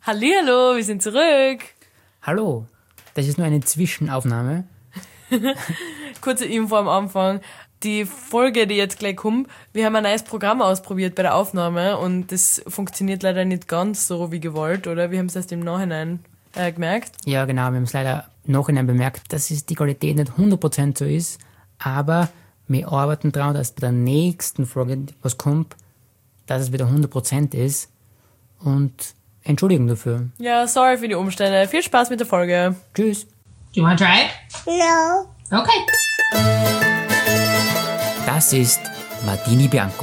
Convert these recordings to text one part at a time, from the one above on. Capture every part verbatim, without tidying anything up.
Hallihallo, wir sind zurück. Hallo, das ist nur eine Zwischenaufnahme. Kurze Info am Anfang. Die Folge, die jetzt gleich kommt, wir haben ein neues Programm ausprobiert bei der Aufnahme und das funktioniert leider nicht ganz so wie gewollt, oder? Wir haben es erst im Nachhinein äh, gemerkt. Ja, genau, wir haben es leider im Nachhinein bemerkt, dass es die Qualität nicht hundert Prozent so ist, aber wir arbeiten daran, dass bei der nächsten Folge, was kommt, dass es wieder hundert Prozent ist und Entschuldigung dafür. Ja, sorry für die Umstände. Viel Spaß mit der Folge. Tschüss. Do you want to try it? No. Okay. Das ist Martini Bianco.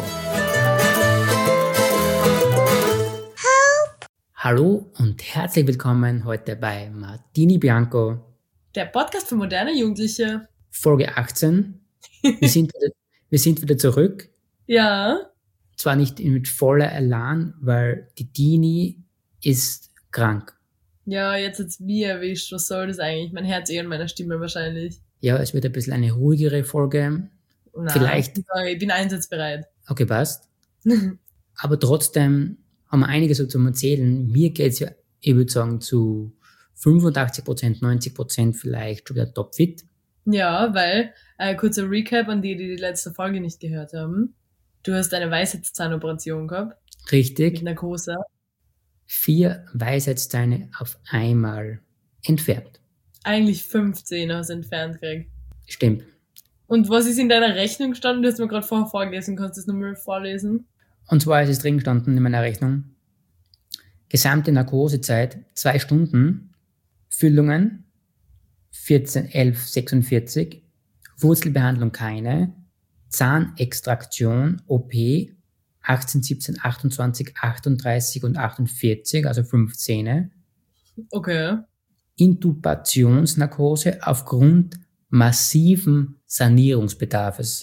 Help. Hallo und herzlich willkommen heute bei Martini Bianco, Der Podcast für moderne Jugendliche. Folge achtzehn. Wir sind wieder, wir sind wieder zurück. Ja. Zwar nicht mit voller Elan, weil die Dini ist krank. Ja, jetzt hat's mich erwischt. Was soll das eigentlich? Mein Herz eh und meine Stimme wahrscheinlich. Ja, es wird ein bisschen eine ruhigere Folge. Nein, Vielleicht. Ich bin einsatzbereit. Okay, passt. Aber trotzdem haben wir einiges so zum Erzählen. Mir geht's ja, ich würde sagen, zu fünfundachtzig Prozent, neunzig Prozent vielleicht schon wieder topfit. Ja, weil, äh, kurzer Recap an die, die die letzte Folge nicht gehört haben. Du hast eine Weisheitszahnoperation gehabt. Mit Richtig. Narkose. Vier Weisheitszähne auf einmal entfernt. Eigentlich fünfzehn hast du entfernt gekriegt. Stimmt. Und was ist in deiner Rechnung gestanden? Du hast mir gerade vorher vorgelesen. Kannst du das nochmal vorlesen? Und zwar ist es drin gestanden in meiner Rechnung. Gesamte Narkosezeit zwei Stunden. Füllungen vierzehn, elf, sechsundvierzig. Wurzelbehandlung keine. Zahnextraktion, O P achtzehn, siebzehn, achtundzwanzig, achtunddreißig und achtundvierzig, also fünf Zähne. Okay. Intubationsnarkose aufgrund massiven Sanierungsbedarfes.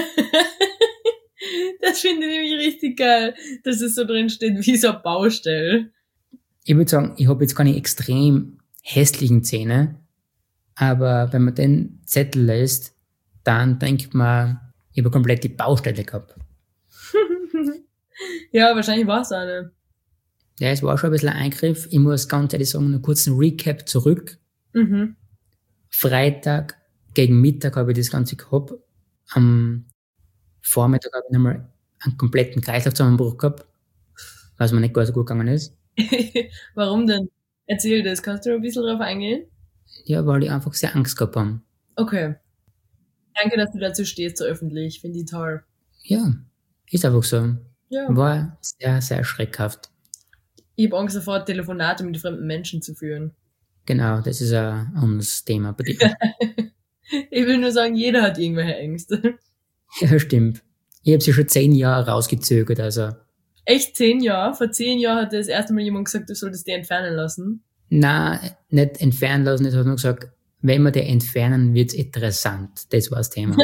Das finde ich nämlich richtig geil, dass es so drin steht, wie so eine Baustelle. Ich würde sagen, ich habe jetzt keine extrem hässlichen Zähne, aber wenn man den Zettel lässt, dann denkt man, ich habe komplett die Baustelle gehabt. Ja, wahrscheinlich war es eine. Ja, es war schon ein bisschen ein Eingriff. Ich muss ganz ehrlich sagen, einen kurzen Recap zurück. Mhm. Freitag gegen Mittag habe ich das Ganze gehabt. Am Vormittag habe ich nochmal einen kompletten Kreislaufzusammenbruch gehabt, was mir nicht gar so gut gegangen ist. Warum denn? Erzähl das. Kannst du ein bisschen drauf eingehen? Ja, weil ich einfach sehr Angst gehabt habe. Okay. Danke, dass du dazu stehst, so öffentlich. Finde ich toll. Ja, ist einfach so. Ja. War sehr, sehr schreckhaft. Ich habe Angst davor, Telefonate mit fremden Menschen zu führen. Genau, das ist ein anderes Thema bei dir. Ich will nur sagen, jeder hat irgendwelche Ängste. Ja, stimmt. Ich habe sie schon zehn Jahre rausgezögert, also. Echt zehn Jahre? Vor zehn Jahren hat das erste Mal jemand gesagt, du solltest die entfernen lassen. Na, nicht entfernen lassen, das hat nur gesagt, wenn wir die entfernen, wird's interessant. Das war das Thema.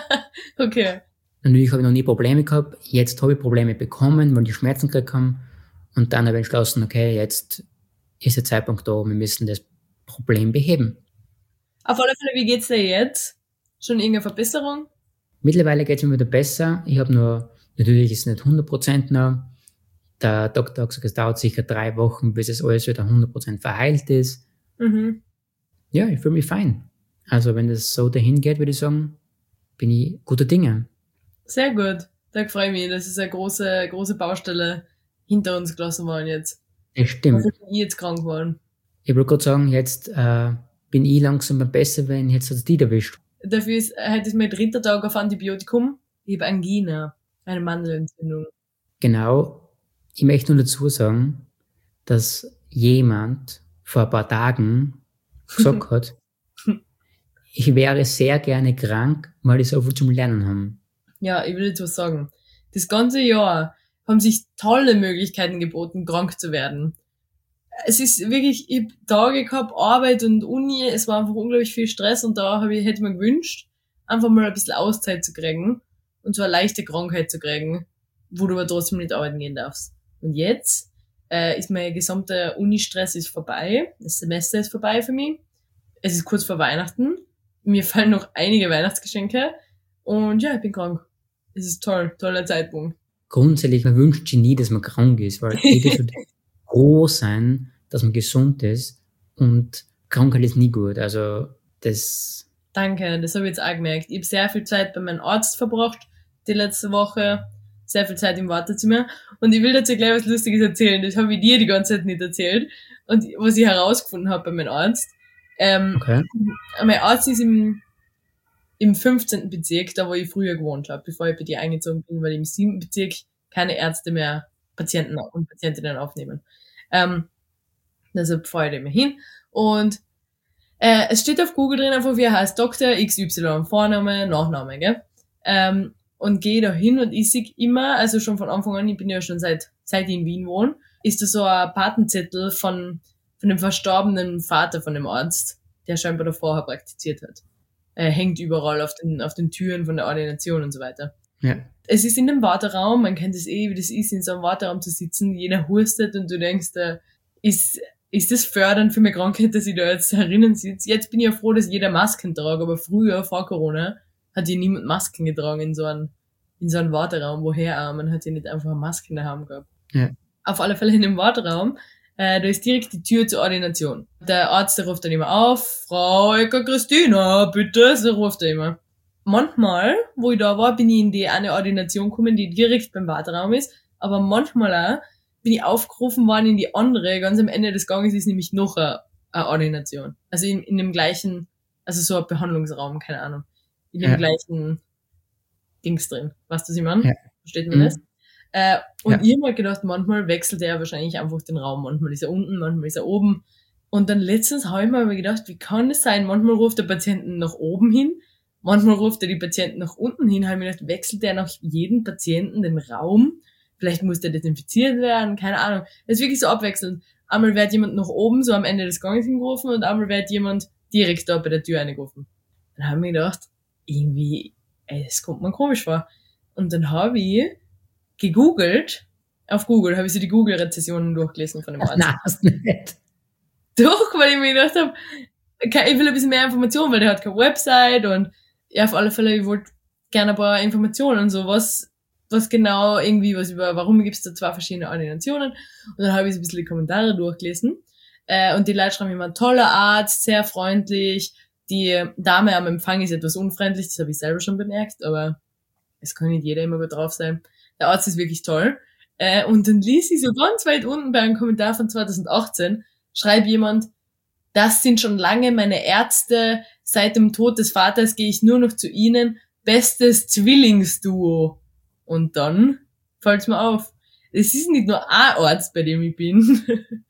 Okay. Natürlich habe ich noch nie Probleme gehabt. Jetzt habe ich Probleme bekommen, weil die Schmerzen gekriegt haben. Und dann habe ich entschlossen, okay, jetzt ist der Zeitpunkt da, wir müssen das Problem beheben. Auf alle Fälle, wie geht's dir jetzt? Schon irgendeine Verbesserung? Mittlerweile geht's mir wieder besser. Ich habe nur, natürlich ist es nicht hundert Prozent noch. Der Doktor hat gesagt, es dauert sicher drei Wochen, bis es alles wieder hundert Prozent verheilt ist. Mhm. Ja, ich fühle mich fein. Also wenn das so dahin geht, würde ich sagen, bin ich guter Dinge. Sehr gut. Da freue ich mich. Das ist eine große, große Baustelle hinter uns gelassen worden jetzt. Das stimmt. Also bin ich jetzt krank geworden. Ich wollte gerade sagen, jetzt äh, bin ich langsam mal besser, wenn jetzt hat's dich erwischt. Dafür ist, heute ist mein dritter Tag auf Antibiotikum. Ich habe Angina, eine Mandelentzündung. Genau. Ich möchte nur dazu sagen, dass jemand vor ein paar Tagen gesagt hat, ich wäre sehr gerne krank, weil ich so viel zum Lernen habe. Ja, ich will jetzt was sagen. Das ganze Jahr haben sich tolle Möglichkeiten geboten, krank zu werden. Es ist wirklich, ich hab Tage gehabt, Arbeit und Uni, es war einfach unglaublich viel Stress und da hab ich, hätte ich mir gewünscht, einfach mal ein bisschen Auszeit zu kriegen und so eine leichte Krankheit zu kriegen, wo du aber trotzdem nicht arbeiten gehen darfst. Und jetzt äh, ist mein gesamter Uni-Stress ist vorbei, das Semester ist vorbei für mich, es ist kurz vor Weihnachten, mir fallen noch einige Weihnachtsgeschenke und ja, ich bin krank. Es ist toll, toller Zeitpunkt. Grundsätzlich, man wünscht sich nie, dass man krank ist, weil jeder sollte froh sein, dass man gesund ist und Krankheit ist nie gut. Also das... Danke, das habe ich jetzt auch gemerkt. Ich habe sehr viel Zeit bei meinem Arzt verbracht, die letzte Woche, sehr viel Zeit im Wartezimmer und ich will dazu gleich was Lustiges erzählen. Das habe ich dir die ganze Zeit nicht erzählt und was ich herausgefunden habe bei meinem Arzt. Ähm, Okay. Mein Arzt ist im, im fünfzehnten Bezirk, da wo ich früher gewohnt habe, bevor ich bei dir eingezogen bin, weil im siebten Bezirk keine Ärzte mehr Patienten und Patientinnen aufnehmen. Ähm, deshalb fahre ich da immer hin und äh, es steht auf Google drin einfach, wie er heißt, Doktor X Y, Vorname, Nachname, gell? Ähm, und gehe da hin und ich sehe immer, also schon von Anfang an, ich bin ja schon seit, seit ich in Wien wohne, ist da so ein Patenzettel von, von dem verstorbenen Vater von dem Arzt, der scheinbar da vorher praktiziert hat. Er hängt überall auf den, auf den Türen von der Ordination und so weiter. Ja. Es ist in dem Warteraum, man kennt es eh, wie das ist, in so einem Warteraum zu sitzen, jeder hustet und du denkst, äh, ist, ist das fördernd für meine Krankheit, dass ich da jetzt herinnen sitze? Jetzt bin ich ja froh, dass jeder Masken trage, aber früher, vor Corona, hat ja niemand Masken getragen in so einem, in so einem Warteraum, woher auch, man hat ja nicht einfach Masken daheim gehabt. Ja. Auf alle Fälle in dem Warteraum, äh, da ist direkt die Tür zur Ordination. Der Arzt, der ruft dann immer auf, Frau Ecker Christina, bitte, so ruft er immer. Manchmal, wo ich da war, bin ich in die eine Ordination gekommen, die direkt beim Warteraum ist, aber manchmal auch bin ich aufgerufen worden in die andere, ganz am Ende des Ganges ist nämlich noch eine, eine Ordination. Also in, in dem gleichen, also so ein Behandlungsraum, keine Ahnung. In dem Ja. gleichen Dings drin. Weißt du, was ich meine? Ja. Versteht man Mhm. das? Äh, und Ja. ich hab mir gedacht, manchmal wechselt er wahrscheinlich einfach den Raum. Manchmal ist er unten, manchmal ist er oben. Und dann letztens habe ich mir aber gedacht, wie kann es sein? Manchmal ruft der Patienten nach oben hin, manchmal ruft er die Patienten nach unten hin. Habe ich mir gedacht, wechselt er nach jedem Patienten den Raum? Vielleicht muss der desinfiziert werden, keine Ahnung. Das ist wirklich so abwechselnd. Einmal wird jemand nach oben, so am Ende des Ganges hingerufen und einmal wird jemand direkt da bei der Tür reingerufen. Dann habe ich mir gedacht, irgendwie, ey, das kommt mir komisch vor. Und dann habe ich gegoogelt, auf Google habe ich so die Google-Rezessionen durchgelesen von dem Arzt. Nein, hast du nicht. Doch, weil ich mir gedacht habe, ich will ein bisschen mehr Informationen, weil der hat keine Website und ja, auf alle Fälle, ich wollte gerne ein paar Informationen und so, was, was genau irgendwie, was über, warum gibt's da zwei verschiedene Ordinationen? Und dann habe ich so ein bisschen die Kommentare durchgelesen. Äh, und die Leute schreiben immer, toller Arzt, sehr freundlich. Die Dame am Empfang ist etwas unfreundlich, das habe ich selber schon bemerkt, aber es kann nicht jeder immer gut drauf sein. Der Arzt ist wirklich toll. Äh, und dann ließ ich so ganz weit unten bei einem Kommentar von zwanzig achtzehn, schreibt jemand, das sind schon lange meine Ärzte, seit dem Tod des Vaters gehe ich nur noch zu ihnen, bestes Zwillingsduo. Und dann fällt's mir auf, es ist nicht nur ein Arzt, bei dem ich bin,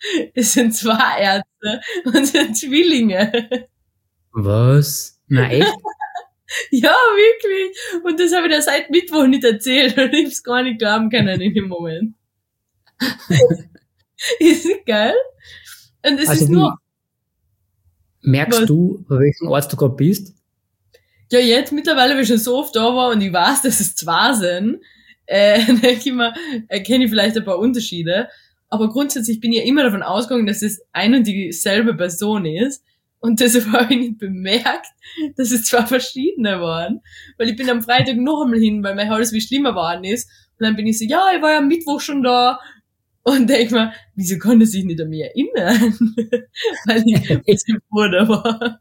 es sind zwei Ärzte und es sind Zwillinge. Was? Nein, echt? Ja, wirklich. Und das habe ich dir seit Mittwoch nicht erzählt und ich hab's gar nicht glauben können in dem Moment. Ist nicht geil? Und es Also ist wie, nur, merkst was? du, bei welchem Arzt du gerade bist? ja, jetzt mittlerweile, weil ich schon so oft da war und ich weiß, dass es zwei sind, äh, denke ich mir, erkenne ich vielleicht ein paar Unterschiede. Aber grundsätzlich bin ich ja immer davon ausgegangen, dass es ein und dieselbe Person ist. Und deshalb habe ich nicht bemerkt, dass es zwei verschiedene waren. Weil ich bin am Freitag noch einmal hin, weil mein Hals wie schlimmer geworden ist. Und dann bin ich so, ja, ich war ja am Mittwoch schon da. Und denke mir, wieso konnte er sich nicht an mich erinnern? Weil ich mit dem Bruder war.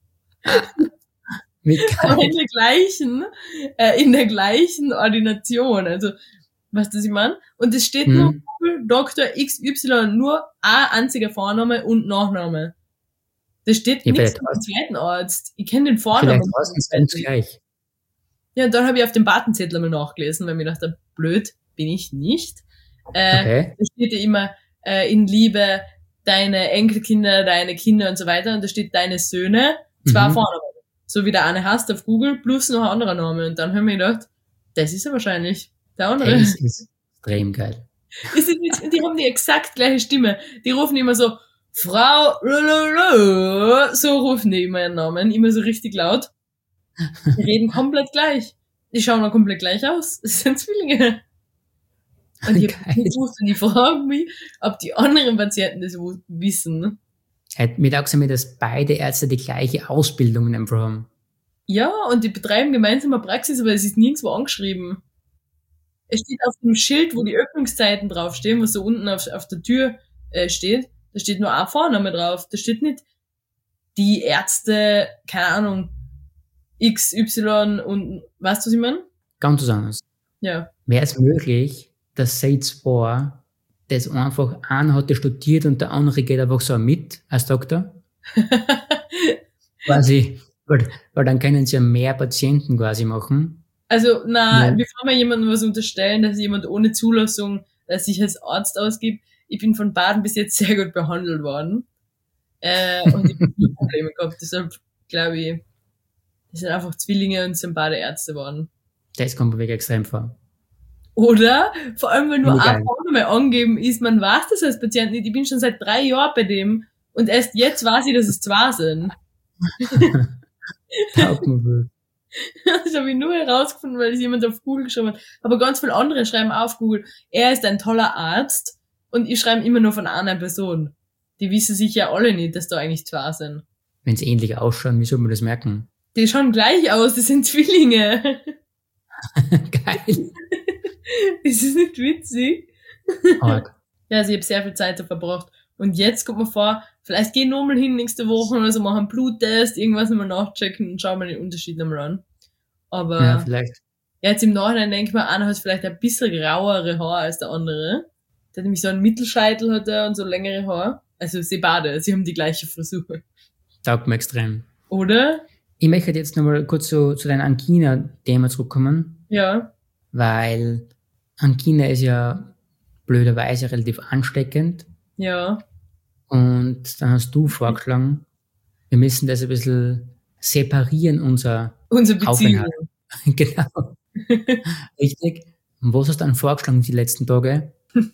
Wie Aber geil. in der gleichen, äh, in der gleichen Ordination. Also, weißt du, was ich meine? Und es steht nur Hm. Doktor X Y, nur ein einziger Vorname und Nachname. Da steht Ja, nichts vielleicht mit dem zweiten Arzt. Ich kenne den Vornamen. Vielleicht war es uns ganz gleich. Ja, und dann habe ich auf dem Datenzettel mal nachgelesen, weil mir dachte, blöd bin ich nicht. Äh, Okay. Da steht ja immer äh, in Liebe deine Enkelkinder, deine Kinder und so weiter. Und da steht deine Söhne, zwei Mhm. Vornamen. So wie der eine hast auf Google, plus noch ein anderer Name. Und dann haben wir gedacht, das ist ja wahrscheinlich der andere. Das ist extrem geil. Ist nicht, die haben die exakt gleiche Stimme. Die rufen immer so, Frau, Lululu, so rufen die immer ihren Namen, immer so richtig laut. Die reden komplett gleich. Die schauen auch komplett gleich aus. Das sind Zwillinge. Und ich hab Geil. gewusst, und ich frage mich, ob die anderen Patienten das wu- wissen. Halt, mir dachte mir, dass beide Ärzte die gleiche Ausbildung einfach haben. Ja, und die betreiben gemeinsam eine Praxis, aber es ist nirgendwo angeschrieben. Es steht auf dem Schild, wo die Öffnungszeiten draufstehen, was so unten auf, auf der Tür äh, steht, Da steht nur ein Vorname drauf. Da steht nicht die Ärzte, keine Ahnung, X, Y und, weißt du, was ich meine? Ganz was anderes. Ja. Wäre es möglich, dass sie zwei, das einfach, einer hat das studiert und der andere geht einfach so mit als Doktor? Quasi, weil, weil dann können sie ja mehr Patienten quasi machen. Also, na, Ja. bevor wir jemandem was unterstellen, dass jemand ohne Zulassung äh, sich als Arzt ausgibt, ich bin von Baden bis jetzt sehr gut behandelt worden. Äh, und ich habe nie Probleme gehabt. Deshalb glaube ich, das sind einfach Zwillinge und sind beide Ärzte geworden. Das kommt mir wirklich extrem vor. Oder? Vor allem, wenn nur Mega. ein Vorname angeben ist, man weiß das als Patient nicht. Ich bin schon seit drei Jahren bei dem und erst jetzt weiß ich, dass es zwei sind. Taugt mir wohl. Das habe ich nur herausgefunden, weil es jemand auf Google geschrieben hat. Aber ganz viele andere schreiben auf Google, er ist ein toller Arzt und ich schreibe immer nur von einer Person. Die wissen sich ja alle nicht, dass da eigentlich zwei sind. Wenn sie ähnlich ausschauen, wie soll man das merken? Die schauen gleich aus, das sind Zwillinge. Geil. Ist das nicht witzig? Arg. Ja, also ich habe sehr viel Zeit da verbracht. Und jetzt kommt mir vor, vielleicht gehen wir nochmal hin nächste Woche oder so, machen einen Bluttest, irgendwas nochmal nachchecken und schauen wir den Unterschied nochmal an. Aber Ja, vielleicht. jetzt im Nachhinein denke ich mir, einer hat vielleicht ein bisschen grauere Haare als der andere. Der hat nämlich so einen Mittelscheitel hat er und so längere Haare. Also sie beide, sie haben die gleiche Frisur. Taugt mir extrem. Oder? Ich möchte jetzt nochmal kurz zu, zu deinem Angina-Thema zurückkommen, Ja. weil Angina ist ja blöderweise relativ ansteckend. Ja. Und dann hast du vorgeschlagen, wir müssen das ein bisschen separieren, unser Unsere Beziehung. Aufenthalt. Genau. Richtig. Und was hast du dann vorgeschlagen die letzten Tage?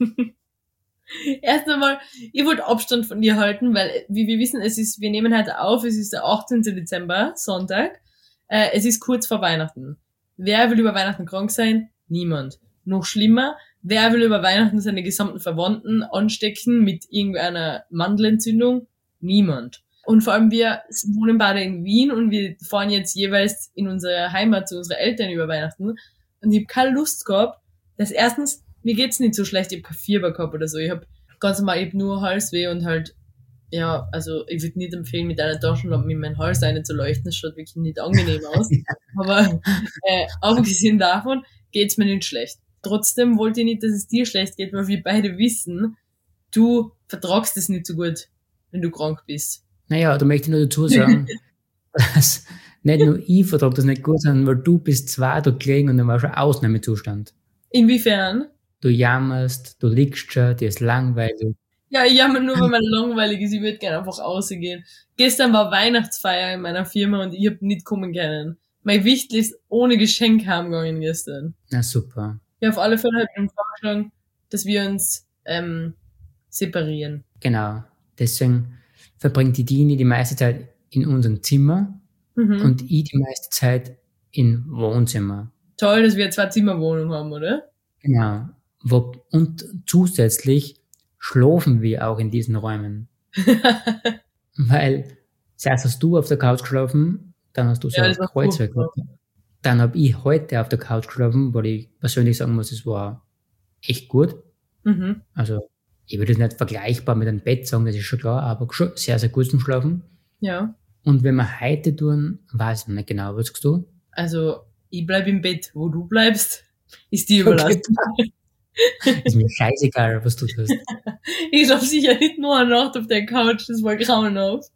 Erst einmal, ich wollte Abstand von dir halten, weil, wie wir wissen, es ist, wir nehmen heute auf, es ist der achtzehnten Dezember, Sonntag. Äh, es ist kurz vor Weihnachten. Wer will über Weihnachten krank sein? Niemand. Noch schlimmer, wer will über Weihnachten seine gesamten Verwandten anstecken mit irgendeiner Mandelentzündung? Niemand. Und vor allem wir wohnen beide in Wien und wir fahren jetzt jeweils in unsere Heimat zu unseren Eltern über Weihnachten. Und ich habe keine Lust gehabt, dass erstens, mir geht's nicht so schlecht, ich habe kein Fieber gehabt oder so. Ich habe ganz normal, ich hab nur Halsweh und halt, ja, also ich würde nicht empfehlen, mit einer Taschenlampe in meinen Hals reinzuleuchten. Das schaut wirklich nicht angenehm aus. Aber äh, abgesehen davon geht's mir nicht schlecht. Trotzdem wollte ich nicht, dass es dir schlecht geht, weil wir beide wissen, du vertragst es nicht so gut, wenn du krank bist. Naja, da möchte ich nur dazu sagen, dass nicht nur ich vertrage das nicht gut, sondern weil du bist zwei da gelegen und dann war schon Ausnahmezustand. Inwiefern? Du jammerst, du liegst schon, dir ist langweilig. Ja, ich jammer nur, weil man langweilig ist. Ich würde gerne einfach rausgehen. Gestern war Weihnachtsfeier in meiner Firma und ich hab nicht kommen können. Mein Wichtel ist ohne Geschenk heimgegangen gestern. Na super. Ja, auf alle Fälle habe ich ihm vorgeschlagen, dass wir uns ähm, separieren. Genau. Deswegen verbringt die Dini die meiste Zeit in unserem Zimmer Mhm. und ich die meiste Zeit im Wohnzimmer. Toll, dass wir zwei Zimmerwohnung haben, oder? Genau. Wo, und zusätzlich schlafen wir auch in diesen Räumen. Weil, zuerst hast du auf der Couch geschlafen, dann hast du so Ja, ein das war Kreuzwerk furchtbar. gehabt. Dann habe ich heute auf der Couch geschlafen, weil ich persönlich sagen muss, es war echt gut. Mhm. Also, ich würde es nicht vergleichbar mit einem Bett sagen, das ist schon klar, aber schon sehr, sehr gut zum Schlafen. Ja. Und wenn wir heute tun, weiß ich nicht genau, was sagst du? Also, ich bleib im Bett. Wo du bleibst, ist dir überlassen. Ist mir scheißegal, was du tust. Ich schlaf sicher nicht nur eine Nacht auf der Couch, das war grauenhaft.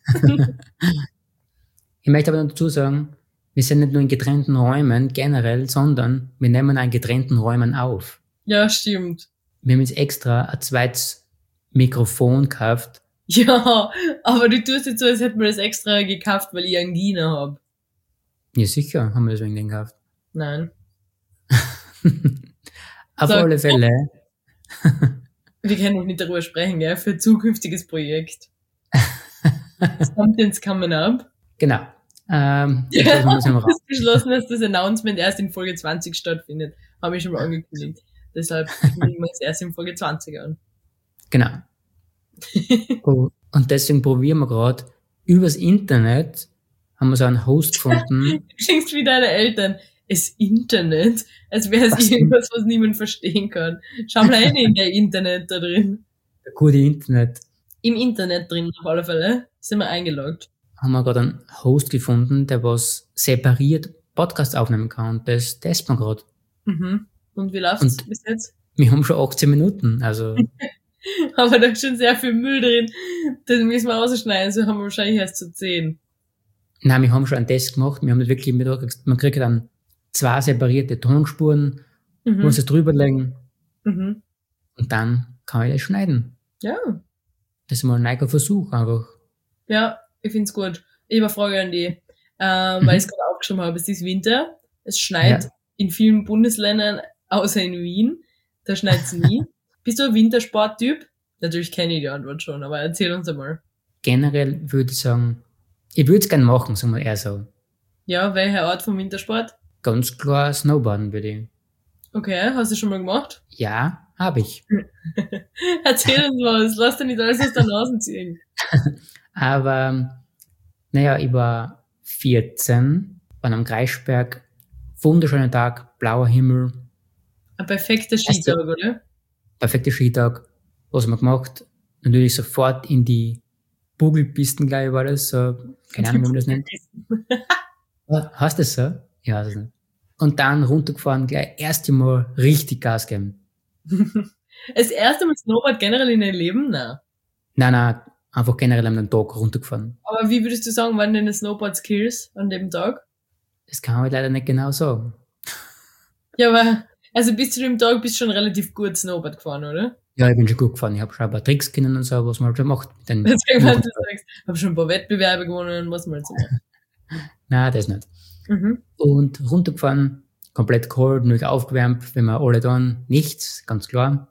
Ich möchte aber noch dazu sagen, wir sind nicht nur in getrennten Räumen generell, sondern wir nehmen an getrennten Räumen auf. Ja, stimmt. Wir haben jetzt extra ein zweites Mikrofon gekauft. Ja, aber du tust jetzt so, als hätten wir das extra gekauft, weil ich Angina hab. Ja, sicher, haben wir das wegen dem gekauft. Nein. Auf Sag- alle Fälle, Wir können noch nicht darüber sprechen, gell, für ein zukünftiges Projekt. Something's coming up. genau. Ähm, Ja, das müssen wir du raus. hast beschlossen, dass das Announcement erst in Folge zwanzig stattfindet. Habe ich schon mal angekündigt. Deshalb kündigen wir es erst in Folge zwanzig an. Genau. Oh, und deswegen probieren wir gerade übers Internet, haben wir so einen Host gefunden. Du klingst wie deine Eltern. Das Internet, als wäre es Was denn? irgendwas, was niemand verstehen kann. Schau mal rein in der Internet da drin. Der gute Internet. Im Internet drin, auf alle Fälle. Sind wir eingeloggt. Haben wir gerade einen Host gefunden, der was separiert Podcast aufnehmen kann. Und das testen wir gerade. Mhm. Und wie läuft's Und bis jetzt? wir haben schon achtzehn Minuten, also Aber da ist schon sehr viel Müll drin. Das müssen wir rausschneiden, so haben wir wahrscheinlich erst zu zehn. nein, wir haben schon einen Test gemacht. Wir haben nicht wirklich, mit- man kriegt dann zwei separierte Tonspuren, Mhm. muss es drüberlegen Mhm. und dann kann ich das schneiden. Ja. Das ist mal ein neuer Versuch einfach. Ja, ich find's gut. Ich habe eine Frage an die, ähm, Mhm. weil ich es gerade aufgeschrieben habe. Es ist Winter, es schneit Ja. in vielen Bundesländern, außer in Wien. Da schneit's nie. Bist du ein Wintersporttyp? Natürlich kenne ich die Antwort schon, aber erzähl uns einmal. Generell würde ich sagen, ich würde es gerne machen, sagen wir eher so. Ja, welche Art von Wintersport? Ganz klar Snowboarden würde ich. Okay, hast du schon mal gemacht? Ja, habe ich. Erzähl uns was, lass dir nicht alles aus der Nase ziehen. Aber, naja, ich war vierzehn, war am Kreisberg, wunderschöner Tag, blauer Himmel, Ein perfekter Weißt du- Skitag, oder? perfekter Skitag. Was haben wir gemacht? Natürlich sofort in die Bugelpisten, glaube ich, war das, so, keine Ahnung, wie man das nennt. Ah, heißt das so? Ja, weiß ich nicht. Und dann runtergefahren, gleich erste Mal richtig Gas geben. Das erste Mal Snowboard generell in deinem Leben? Nein. Nein, nein, einfach generell an den Tag runtergefahren. Aber wie würdest du sagen, waren deine Snowboard-Skills an dem Tag? Das kann man leider nicht genau sagen. Ja, aber, also bis zu dem Tag bist du schon relativ gut Snowboard gefahren, oder? Ja, ich bin schon gut gefahren. Ich habe schon ein paar Tricks kennen und so, was man halt schon macht. Mit den Deswegen, wenn du sagst, ich habe schon ein paar Wettbewerbe gewonnen, was man halt so macht. Nein, das nicht. Mhm. Und runtergefahren, komplett kalt, nicht aufgewärmt, wenn wir alle dann nichts, ganz klar.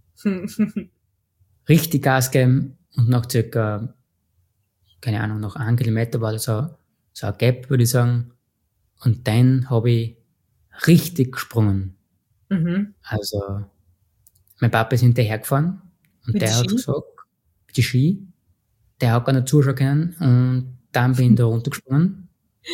Richtig Gas geben und nach circa, keine Ahnung, nach einem Kilometer war das so, so ein Gap, würde ich sagen. Und dann habe ich richtig gesprungen. Mhm. Also, mein Papa ist hinterhergefahren und Mit der den hat Ski? gesagt, mit die Ski, der hat gar nicht zuschauen können und dann bin ich da runtergesprungen.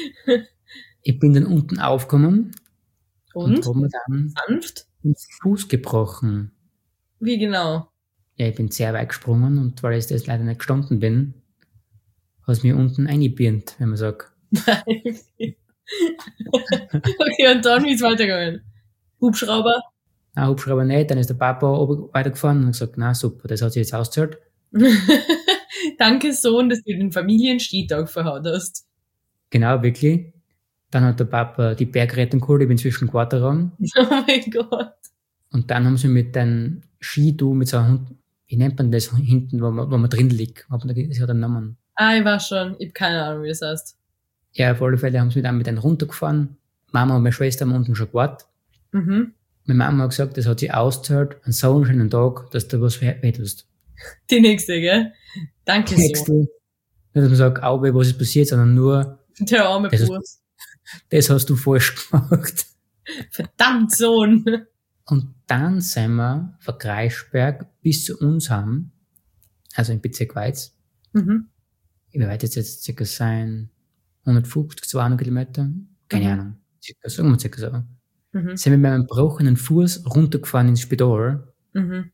Ich bin dann unten aufgekommen und, Und? habe mir dann Sanft? den Fuß gebrochen. Wie genau? Ja, ich bin sehr weit gesprungen und weil ich das leider nicht gestanden bin, hat es mir unten eingebirnt, wenn man sagt. Okay, und dann wie ist weitergegangen? Hubschrauber? Ah, Hubschrauber nicht, dann ist der Papa oben weitergefahren und hat gesagt, na super, das hat sich jetzt ausgezahlt. Danke, Sohn, dass du den Familienskitag verhaut hast. Genau, wirklich. Dann hat der Papa die Bergrettung geholt, ich bin zwischen Quarterraum. Oh mein Gott. Und dann haben sie mit dem Skidu, mit so einem Hund, wie nennt man das hinten, wo man, wo man drin liegt? Hat man da, das hat einen Namen. Ah, ich weiß schon. Ich habe keine Ahnung, wie es heißt. Ja, auf alle Fälle haben sie dann mit einem runtergefahren. Mama und meine Schwester haben unten schon gewartet. Mhm. Meine Mama hat gesagt, das hat sich ausgezahlt, an so einem schönen Tag, dass du was wehtust. Die nächste, gell? Danke, Sohn. Nächste. Nicht, dass man sagt, Auwe, was ist passiert, sondern nur, Der arme Das ist- Burs. das hast du falsch gemacht. Verdammt, Sohn. Und dann sind wir von Kreisberg bis zu uns haben, also im Bezirk Weiz, Mhm. wie weit jetzt jetzt circa sein, hundertfünfzig, zweihundert Kilometer, keine Mhm. Ahnung, circa, sagen wir circa so. Mhm. Sind wir mit meinem gebrochenen Fuß runtergefahren ins Spital, Mhm.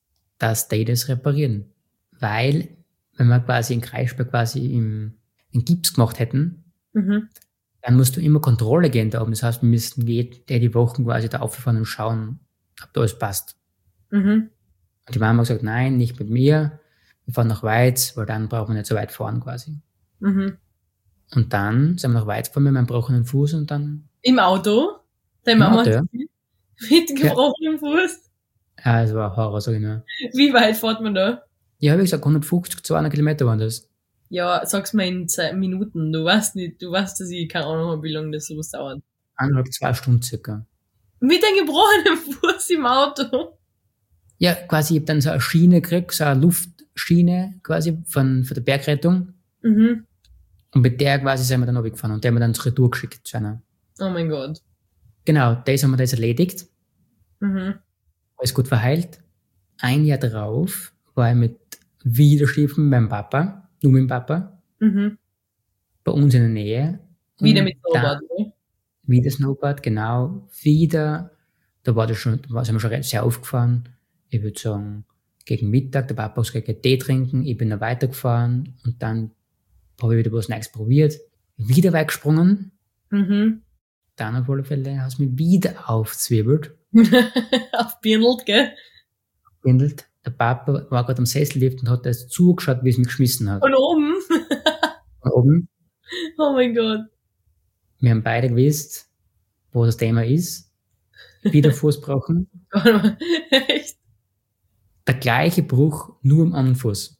dass die das reparieren. Weil, wenn wir quasi in Kreisberg quasi im, in Gips gemacht hätten, Mhm. dann musst du immer Kontrolle gehen da oben. Das heißt, wir müssten jede Woche quasi da auffahren und schauen, ob da alles passt. Mhm. Und die Mama hat gesagt, nein, nicht mit mir. Wir fahren nach Weiz, weil dann brauchen wir nicht so weit fahren quasi. Mhm. Und dann sind wir nach Weiz gefahren mit meinem gebrochenen Fuß und dann, Im Auto? Deine Im Mama Auto, hat mit gebrochenem Fuß? ja, es war ein Horror, sag ich nur. Wie weit fährt man da? Ja, habe ich gesagt, hundertfünfzig, zweihundert Kilometer waren das. Ja, sag's mal in zwei Minuten. Du weißt nicht, du weißt, dass ich keine Ahnung habe, wie lange das sowas dauert. Eineinhalb, zwei Stunden circa. Mit einem gebrochenen Fuß im Auto? Ja, quasi, ich hab dann so eine Schiene gekriegt, so eine Luftschiene quasi von, von der Bergrettung. Mhm. Und mit der quasi sind wir dann runtergefahren und der haben wir dann zur Retour geschickt zu einer. Oh mein Gott. Genau, das haben wir das erledigt. Mhm. Alles gut verheilt. Ein Jahr drauf war ich mit Widerstiefeln mit meinem Papa, nur mit dem Papa, Mhm. bei uns in der Nähe. Wieder Und mit Snowboard, da- oder? Wieder Snowboard, genau. Wieder, da war das schon, da sind wir schon sehr aufgefahren. Ich würde sagen, gegen Mittag, der Papa hat gesagt, Tee trinken, ich bin dann weitergefahren und dann habe ich wieder was Neues probiert, wieder weggesprungen, Mhm. dann auf alle Fälle hast du mich wieder aufzwiebelt, Aufbirndelt, gell? bindelt. Der Papa war gerade am Sessellift und hat erst zugeschaut, wie es mich geschmissen hat. Von oben. Von oben. Oh mein Gott. Wir haben beide gewusst, wo das Thema ist. Wieder Fuß brauchen. Echt? Der gleiche Bruch, nur am anderen Fuß.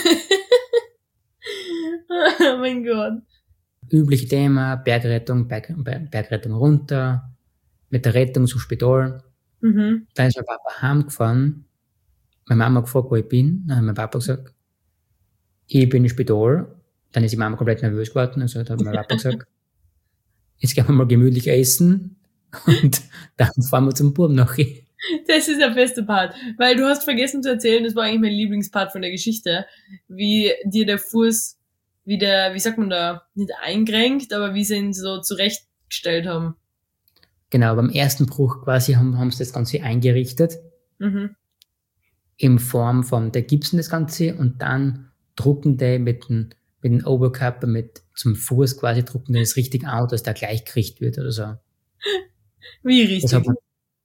Oh mein Gott. Übliche Thema, Bergrettung, Berg, Bergrettung runter, mit der Rettung zum Spital. Mhm. Dann ist mein Papa heimgefahren. Meine Mama gefragt, wo ich bin. Dann hat mein Papa gesagt, ich bin im Spital. Dann ist die Mama komplett nervös geworden. Also hat mein Papa gesagt, jetzt gehen wir mal gemütlich essen und dann fahren wir zum Buben nachher. Das ist der beste Part. Weil du hast vergessen zu erzählen, das war eigentlich mein Lieblingspart von der Geschichte, wie dir der Fuß wieder, wie sagt man da, nicht eingerenkt, aber wie sie ihn so zurechtgestellt haben. Genau, beim ersten Bruch quasi haben, haben sie das Ganze eingerichtet. Mhm. In Form von, der gipsen das Ganze und dann drucken die mit dem, mit dem Oberkörper, mit zum Fuß quasi drucken die das richtig out, dass der gleich gerichtet wird oder so. Wie richtig. Das hat man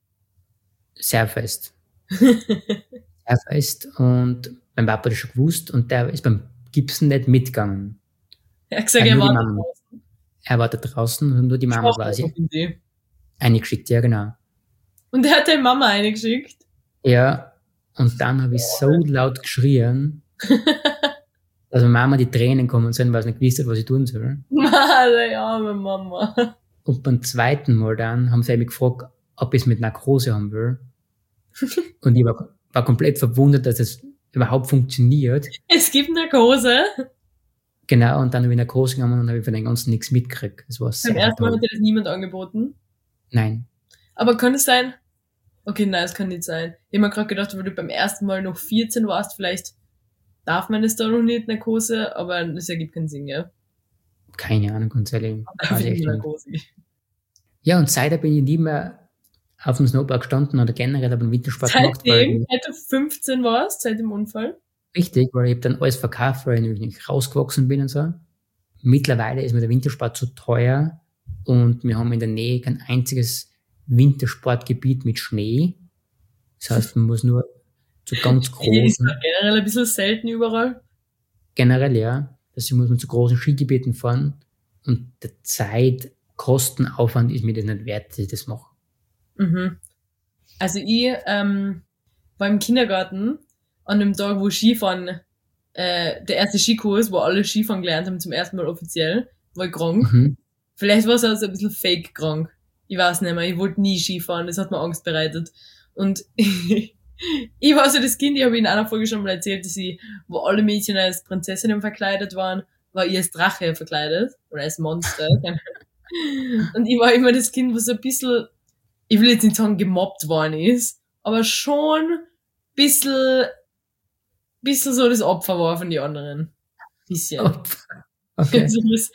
sehr fest. Sehr fest und mein Papa hat das schon gewusst und der ist beim Gipsen nicht mitgegangen. Er hat gesagt, Äh, er nur die war Mama. Er war da draußen und nur die Mama quasi eingeschickt, ja genau. Und er hat deine Mama eingeschickt. Ja, und dann habe ich so laut geschrien, dass meine Mama die Tränen kommen sind, weil sie nicht gewusst hat, was ich tun soll. Meine arme Mama. Und beim zweiten Mal dann haben sie mich gefragt, ob ich es mit Narkose haben will. Und ich war, war komplett verwundert, dass es überhaupt funktioniert. Es gibt Narkose. Genau, und dann habe ich Narkose genommen und habe ich von den ganzen nichts mitgekriegt. Das war sehr Beim ersten Mal toll. hat dir das niemand angeboten. Nein. Aber kann es sein? Okay, nein, es kann nicht sein. Ich habe mir gerade gedacht, weil du beim ersten Mal noch vierzehn warst, vielleicht darf man das da noch nicht, Narkose, aber das ergibt keinen Sinn, ja. Keine Ahnung, ganz ehrlich. Darf Weiß ich ich echt nicht nicht. Narkose. Ja, und seitdem bin ich nie mehr auf dem Snowboard gestanden oder generell auf dem Wintersport gemacht, weil Seitdem, ich, seit du fünfzehn warst, seit dem Unfall. richtig, weil ich hab dann alles verkauft, weil ich nämlich rausgewachsen bin und so. Mittlerweile ist mir der Wintersport zu teuer und wir haben in der Nähe kein einziges Wintersportgebiet mit Schnee. Das heißt, man muss nur zu ganz Hier ist großen, generell ein bisschen selten überall. generell ja, deswegen muss man zu großen Skigebieten fahren und der Zeit, Kostenaufwand ist mir das nicht wert, dass ich das mache. Mhm. Also ich ähm, war im Kindergarten an dem Tag, wo Skifahren, äh, der erste Skikurs, wo alle Skifahren gelernt haben zum ersten Mal offiziell, war ich krank. Mhm. Vielleicht war es also ein bisschen fake krank. Ich weiß nicht mehr, ich wollte nie Skifahren, das hat mir Angst bereitet. Und ich war so das Kind, ich habe in einer Folge schon mal erzählt, dass ich, wo alle Mädchen als Prinzessinnen verkleidet waren, war ich als Drache verkleidet. Oder als Monster. Und ich war immer das Kind, was so ein bisschen, ich will jetzt nicht sagen gemobbt worden ist, aber schon ein bisschen, bisschen so das Opfer war von den anderen. Bisschen. Oh, okay. So das,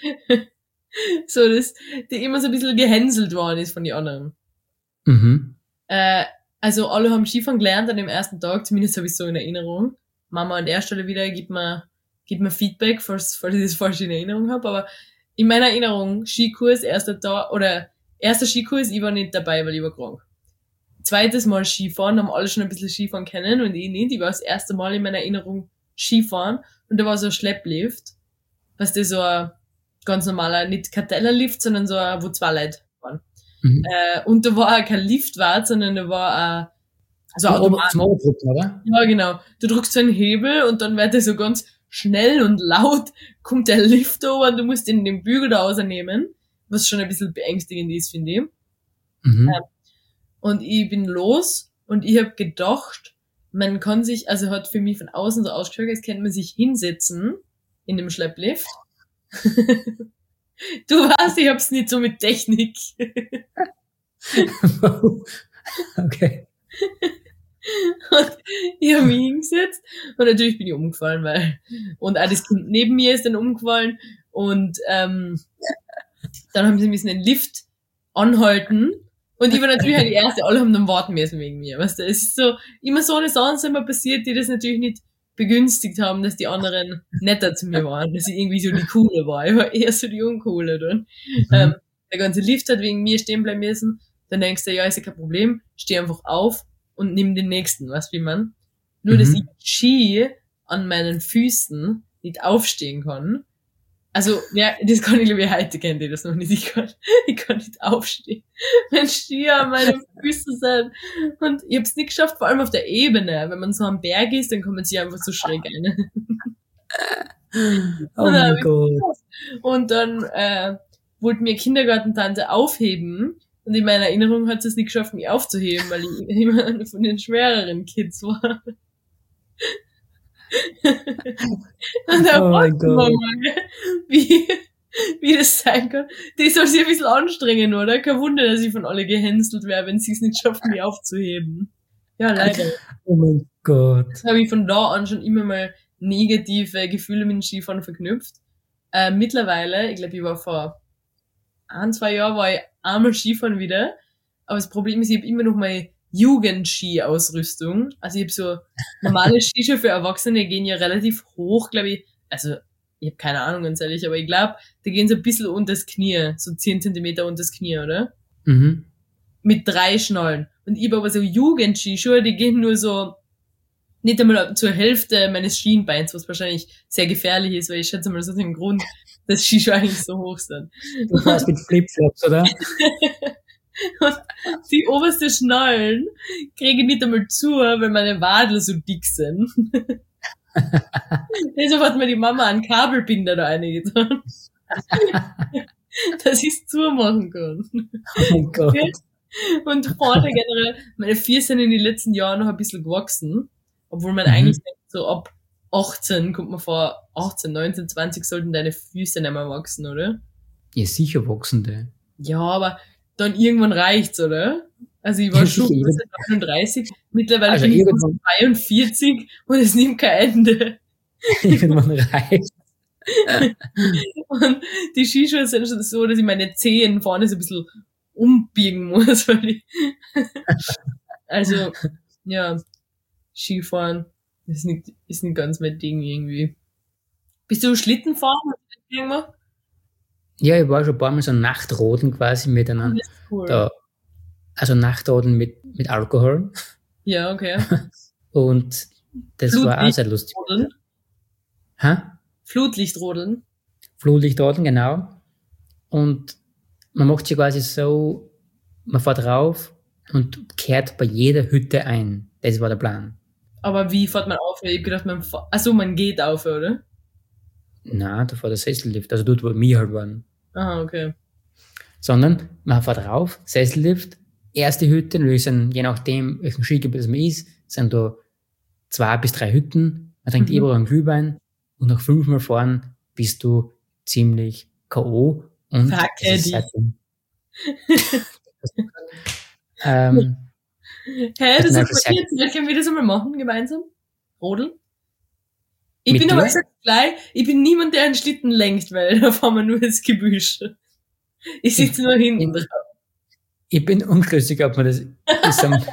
so das, die immer so ein bisschen gehänselt worden ist von den anderen. Mhm. Äh, also alle haben Skifahren gelernt an dem ersten Tag, zumindest habe ich so in Erinnerung. Mama an der Stelle wieder, gibt mir, gibt mir Feedback, falls, falls ich das falsch in Erinnerung habe, aber in meiner Erinnerung, Skikurs, erster Tag, oder erster Skikurs, ich war nicht dabei, weil ich war krank. Zweites Mal Skifahren, haben alle schon ein bisschen Skifahren kennen und ich nicht. Ich war das erste Mal in meiner Erinnerung Skifahren und da war so ein Schlepplift. Weißt du, so ein ganz normaler, nicht Kartellerlift, sondern so ein, wo zwei Leute waren. Mhm. Äh, und da war auch kein Liftwart, sondern da war ein, so ein Zum, Ober, Automat. zum Oberdrucken, oder? Ja, genau. Du drückst so einen Hebel und dann wird er so ganz schnell und laut, kommt der Lift over und du musst den, den Bügel da rausnehmen, was schon ein bisschen beängstigend ist, finde ich. Mhm. Ähm, und ich bin los und ich habe gedacht, man kann sich, also hat für mich von außen so ausgeschaut, als könnte man sich hinsetzen in dem Schlepplift. Du weißt, ich hab's nicht so mit Technik. Okay. Und ich habe mich hingesetzt und natürlich bin ich umgefallen, weil und auch das Kind neben mir ist dann umgefallen und ähm, dann haben sie müssen den Lift anhalten Und ich war natürlich halt die Erste, alle haben dann warten müssen wegen mir, weißt du. Es ist so, immer so eine Sachen sind mir passiert, die das natürlich nicht begünstigt haben, dass die anderen netter zu mir waren, dass ich irgendwie so die Coole war. Ich war eher so die Uncoole dann. Mhm. Ähm, der ganze Lift hat wegen mir stehen bleiben müssen. Dann denkst du, ja, ist ja kein Problem, steh einfach auf und nimm den nächsten, weißt du, wie man? Nur, mhm. dass ich Ski an meinen Füßen nicht aufstehen kann. Also, ja, das kann ich, glaube ich, heute kennt ihr das noch nicht. Ich kann, ich kann nicht aufstehen, wenn Ski an meinen Füßen sind. Und ich hab's nicht geschafft, vor allem auf der Ebene. Wenn man so am Berg ist, dann kann man sich einfach so schräg ein. Oh mein Gott. Und dann äh, wollte mir Kindergartentante aufheben. Und in meiner Erinnerung hat sie es nicht geschafft, mich aufzuheben, weil ich immer eine von den schwereren Kids war. Und da oh mein Gott. Mal, wie, wie das sein kann. Das ist also ein bisschen anstrengend, oder? Kein Wunder, dass ich von alle gehänselt wäre, wenn sie es nicht schaffen, mich aufzuheben. Ja, leider. Oh mein Gott. Das habe ich von da an schon immer mal negative Gefühle mit dem Skifahren verknüpft. Äh, mittlerweile, ich glaube, ich war vor ein, zwei Jahren, war ich einmal Skifahren wieder. Aber das Problem ist, ich habe immer noch meine Jugend-Ski-Ausrüstung. Also ich habe so normale Skischuhe für Erwachsene, gehen ja relativ hoch, glaube ich. Also ich habe keine Ahnung, ganz ehrlich, aber ich glaube, die gehen so ein bisschen unter das Knie, so zehn Zentimeter unter das Knie, oder? Mhm. Mit drei Schnallen. Und ich habe aber so Jugend-Skischuhe, die gehen nur so nicht einmal zur Hälfte meines Schienbeins, was wahrscheinlich sehr gefährlich ist, weil ich schätze mal, das ist den Grund, dass Skischuhe eigentlich so hoch sind. Du warst mit Flipflops, oder? Und die oberste Schnallen kriege ich nicht einmal zu, weil meine Wadel so dick sind. Deshalb hat mir die Mama einen Kabelbinder da reingetan. Dass ich es zumachen kann. Oh mein Gott. Und vorne generell, meine Füße sind in den letzten Jahren noch ein bisschen gewachsen. Obwohl man mhm. eigentlich denkt, so ab achtzehn kommt man vor, achtzehn, neunzehn, zwanzig sollten deine Füße nicht mehr wachsen, oder? Ja, sicher wachsende. Ja, aber dann irgendwann reicht's, oder? Also ich war ja, schon neununddreißig, mittlerweile also bin ich zweiundvierzig und es nimmt kein Ende. Irgendwann reicht's. Und die Skischuhe sind schon so, dass ich meine Zehen vorne so ein bisschen umbiegen muss, weil ich also, ja, Skifahren ist nicht, ist nicht ganz mein Ding irgendwie. Bist du Schlittenfahren? Ja, ich war schon ein paar Mal so Nachtrodeln quasi mit einem, cool. da, also Nachtrodeln mit, mit Alkohol. Ja, okay. Und das war auch sehr lustig. Hä? Flutlichtrodeln. Flutlichtrodeln, genau. Und man macht sich quasi so, man fährt rauf und kehrt bei jeder Hütte ein. Das war der Plan. Aber wie fährt man auf? Ich hab gedacht, man fährt, achso, man geht auf, oder? Nein, da fährt der Sessellift, also dort, wo wir halt waren. Aha, okay. Sondern man fährt rauf, Sessellift, erste Hütte, natürlich sind, je nachdem, welchen Skigebiet es man ist, sind da zwei bis drei Hütten, man trinkt mhm. überall einen Glühwein und nach fünfmal fahren bist du ziemlich K O und Facke dich. ähm, Hä, hey, das ist bei dir, können wir das einmal machen, gemeinsam? Rodeln? Ich Mit bin dir? aber gesagt gleich, ich bin niemand, der einen Schlitten lenkt, weil da fahren wir nur ins Gebüsch. Ich sitze nur hinten drauf. Ich bin unschlüssig, ob man das ist. Am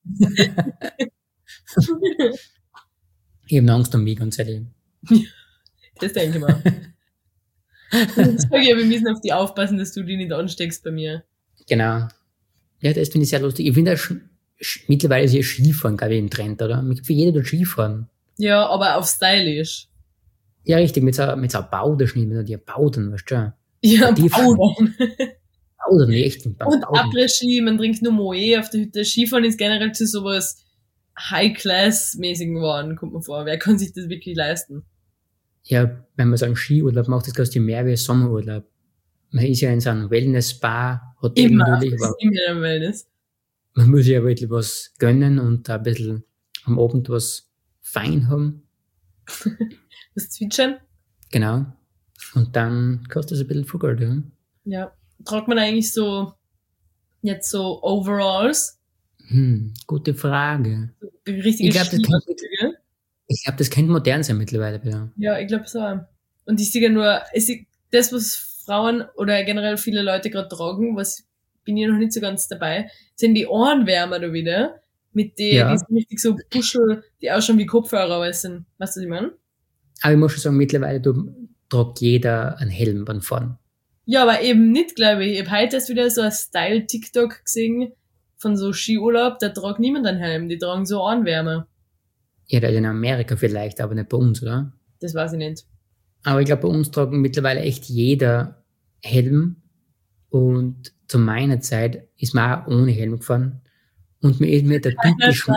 ich habe Angst um mich, ganz ehrlich. Das denke ich mal. Ich sage ja, wir müssen auf die aufpassen, dass du die nicht ansteckst bei mir. Genau. Ja, das finde ich sehr lustig. Ich finde auch mittlerweile ist ja Skifahren, glaube ich, im Trend, oder? Für jeder tut Skifahren. Ja, aber auf stylisch. Ja, richtig, mit so, mit so einem Bauderschnitt, mit so die Bauden, weißt du schon. Ja, Baudern. Baudern, echt. Und Après-Ski, man trinkt nur Moe auf der Hütte. Skifahren ist generell zu sowas High-Class-mäßigen geworden, kommt mir vor. Wer kann sich das wirklich leisten? Ja, wenn man so einen Skiurlaub macht, das kostet ja mehr wie ein Sommerurlaub. Man ist ja in so einem Wellness-Spa-Hotel immer, natürlich. Aber immer in einem Wellness. Man muss ja wirklich was gönnen und ein bisschen am Abend was fein haben. Das Zwitschern? Genau. Und dann kostet es ein bisschen viel Geld, ja. Ja. Tragt man eigentlich so, jetzt so Overalls? Hm, gute Frage. So richtige ich glaube, das, kennt, ich glaub, das könnte modern sein mittlerweile wieder. Ja, ich glaube so. Und ich sehe ja nur, ich sehe das, was Frauen oder generell viele Leute gerade tragen, was bin ich noch nicht so ganz dabei, sind die Ohrenwärmer da wieder, mit denen, Ja. die sind richtig so Puschel, die ausschauen wie Kopfhörer, aber es sind, weißt du, was ich meine? Aber ich muss schon sagen, mittlerweile du, tragt jeder einen Helm beim Fahren. Ja, aber eben nicht, glaube ich. Ich habe heute erst wieder so ein Style-TikTok gesehen von so Skiurlaub, da tragt niemand einen Helm, die tragen so Ohrenwärmer. Ja, das ist in Amerika vielleicht, aber nicht bei uns, oder? Das weiß ich nicht. Aber ich glaube, bei uns tragen mittlerweile echt jeder Helm. Und zu meiner Zeit ist man auch ohne Helm gefahren. Und mir ist mir der typische,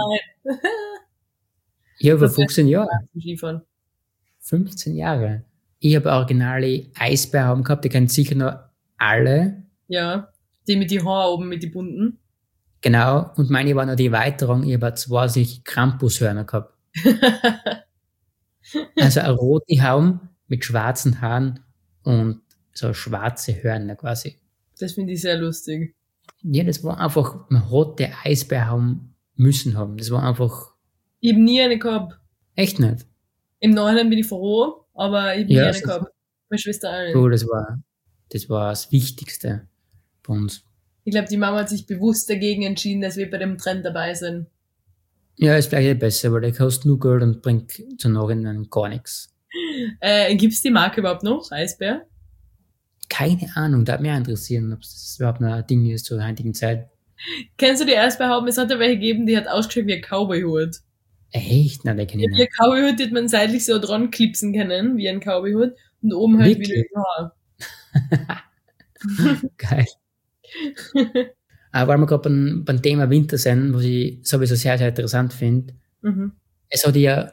ja, vor Das wär- fünfzehn Jahren, Skifahren. fünfzehn Jahre. Ich habe originale Eisbärhauben gehabt, die kennen sicher noch alle. Ja, die mit die Haare oben, mit die bunten. Genau. Und meine waren noch die Erweiterung. Ich habe zwei solche Krampushörner gehabt. Also ein roter Haum mit schwarzen Haaren und so schwarze Hörner quasi. Das finde ich sehr lustig. Ja, das war einfach, man hat den Eisbärhaum müssen haben. Das war einfach Ich habe nie eine gehabt. echt nicht. Im Nachhinein bin ich froh, aber ich habe Ja, nie eine so- gehabt. Meine Schwester auch nicht. So, das war, das war das Wichtigste bei uns. Ich glaube, die Mama hat sich bewusst dagegen entschieden, dass wir bei dem Trend dabei sind. Ja, ist vielleicht besser, weil der kostet nur Geld und bringt zu Nachhinein gar nichts. Äh, gibt's die Marke überhaupt noch? Eisbär? Keine Ahnung, da hat mich auch interessieren, ob das überhaupt noch ein Ding ist zur heutigen Zeit. Kennst du die Eisbärhauben? Es hat ja welche gegeben, die hat ausgeschaut wie ein Cowboyhut. Echt? Nein, der kenne ich Wie ein nicht. Cowboyhut, den man seitlich so dran klipsen können, wie ein Cowboyhut. Und oben halt Wirklich? wieder die Haare. Geil. Aber weil wir gerade beim, beim Thema Winter sind, was ich sowieso sehr, sehr interessant finde, Mhm. es hat ja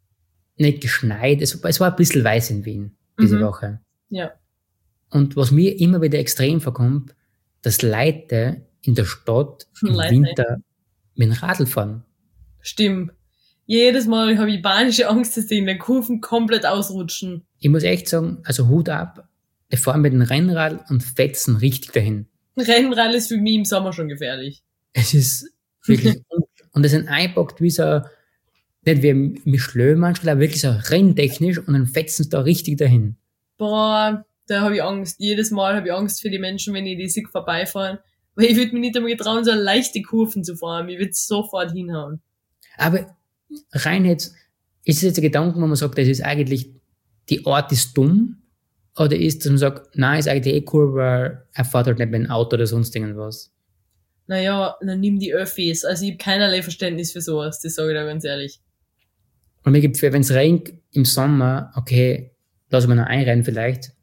nicht geschneit, es, es war ein bisschen weiß in Wien diese Mhm. Woche. Ja. Und was mir immer wieder extrem vorkommt, dass Leute in der Stadt im Leute. Winter mit dem Radl fahren. Stimmt. Jedes Mal habe ich panische Angst, dass die in den Kurven komplett ausrutschen. Ich muss echt sagen, also Hut ab, die fahren mit dem Rennrad und fetzen richtig dahin. Rennrad ist für mich im Sommer schon gefährlich. Es ist wirklich, und das sind einpackt wie so, nicht wie ein Michelin manchmal, aber wirklich so renntechnisch und dann fetzen sie da richtig dahin. Boah, da habe ich Angst. Jedes Mal habe ich Angst für die Menschen, wenn ich die Sieg vorbeifahren. Weil ich würde mich nicht einmal getrauen, so leichte Kurven zu fahren. Ich würde sofort hinhauen. Aber rein jetzt, ist es jetzt ein Gedanke, wo man sagt, das ist eigentlich, die Art ist dumm, oder ist, dass man sagt, nein, ist eigentlich eh cool, weil er fährt halt nicht mit dem Auto oder sonst irgendwas. Naja, dann nimm die Öffis. Also ich habe keinerlei Verständnis für sowas, das sage ich da ganz ehrlich. Und mir gibt, wenn es regnet im Sommer, okay, lassen wir noch einrennen vielleicht,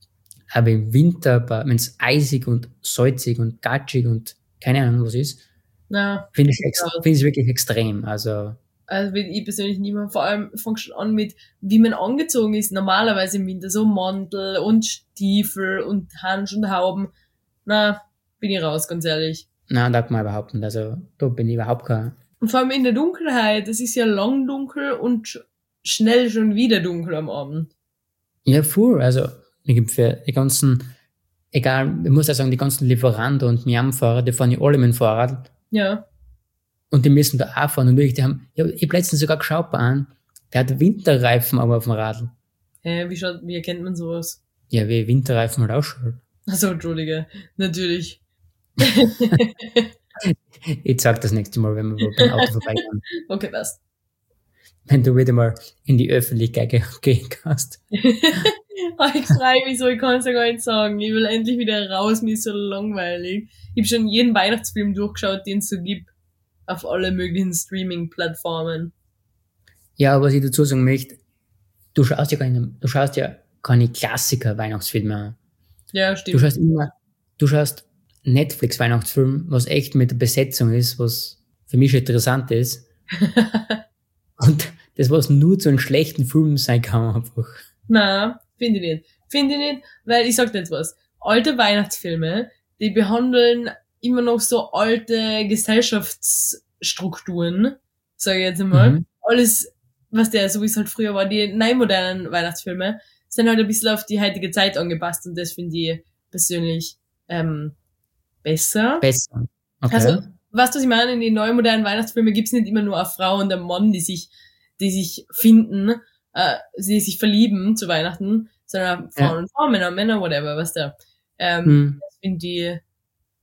aber im Winter, wenn es eisig und salzig und gatschig und keine Ahnung was ist, Na, finde ich es Ja. find ich wirklich extrem. Also, also will ich persönlich nicht mehr. Vor allem fängt schon an mit, wie man angezogen ist. Normalerweise im Winter so Mantel und Stiefel und Handschuhe und Hauben. Na, bin ich raus, ganz ehrlich. nein, da kann man überhaupt nicht. Also, da bin ich überhaupt kein, Und vor allem in der Dunkelheit. Es ist ja lang dunkel und sch- schnell schon wieder dunkel am Abend. ja, voll. Also, mir gibt für die ganzen, egal, ich muss ja sagen, die ganzen Lieferanten und Miam-Fahrer, die fahren ja alle mit dem Fahrrad. Ja. Und die müssen da auch fahren. Und wirklich, die haben, ich hab, ich hab letztens sogar geschaut bei einem, der hat Winterreifen aber auf dem Radl. Hä, wie schaut, wie erkennt man sowas? Ja, wie Winterreifen halt ausschaut. Also Entschuldige. Natürlich. Ich sag das nächste Mal, wenn wir beim Auto vorbeikommen. Okay, passt. Wenn du wieder mal in die Öffentlichkeit ge- gehen kannst. Ah, ich freue mich so, ich kann es ja gar nicht sagen. Ich will endlich wieder raus, mir ist so langweilig. Ich habe schon jeden Weihnachtsfilm durchgeschaut, den es so gibt. Auf alle möglichen Streaming-Plattformen. Ja, aber was ich dazu sagen möchte, du schaust ja keine, du schaust ja keine Klassiker-Weihnachtsfilme an. Ja, Du stimmt. schaust immer, du schaust Netflix-Weihnachtsfilm, was echt mit der Besetzung ist, was für mich schon interessant ist. Und das, was nur zu einem schlechten Film sein kann, einfach. Na, finde ich nicht. Finde ich nicht, weil ich sag dir jetzt was. Alte Weihnachtsfilme, die behandeln immer noch so alte Gesellschaftsstrukturen, sage ich jetzt einmal. Mhm. Alles, was der, so wie es halt früher war, die neumodernen Weihnachtsfilme, sind halt ein bisschen auf die heutige Zeit angepasst und das finde ich persönlich ähm, besser. Besser. Okay. Also, weißt du, was ich meine? In den neumodernen Weihnachtsfilmen gibt's nicht immer nur eine Frau und einen Mann, die sich, die sich finden, äh, die sich verlieben zu Weihnachten, sondern Frauen Ja. und Frauen, Männer und Männer, whatever, weißt du. Ähm, Hm. das finde ich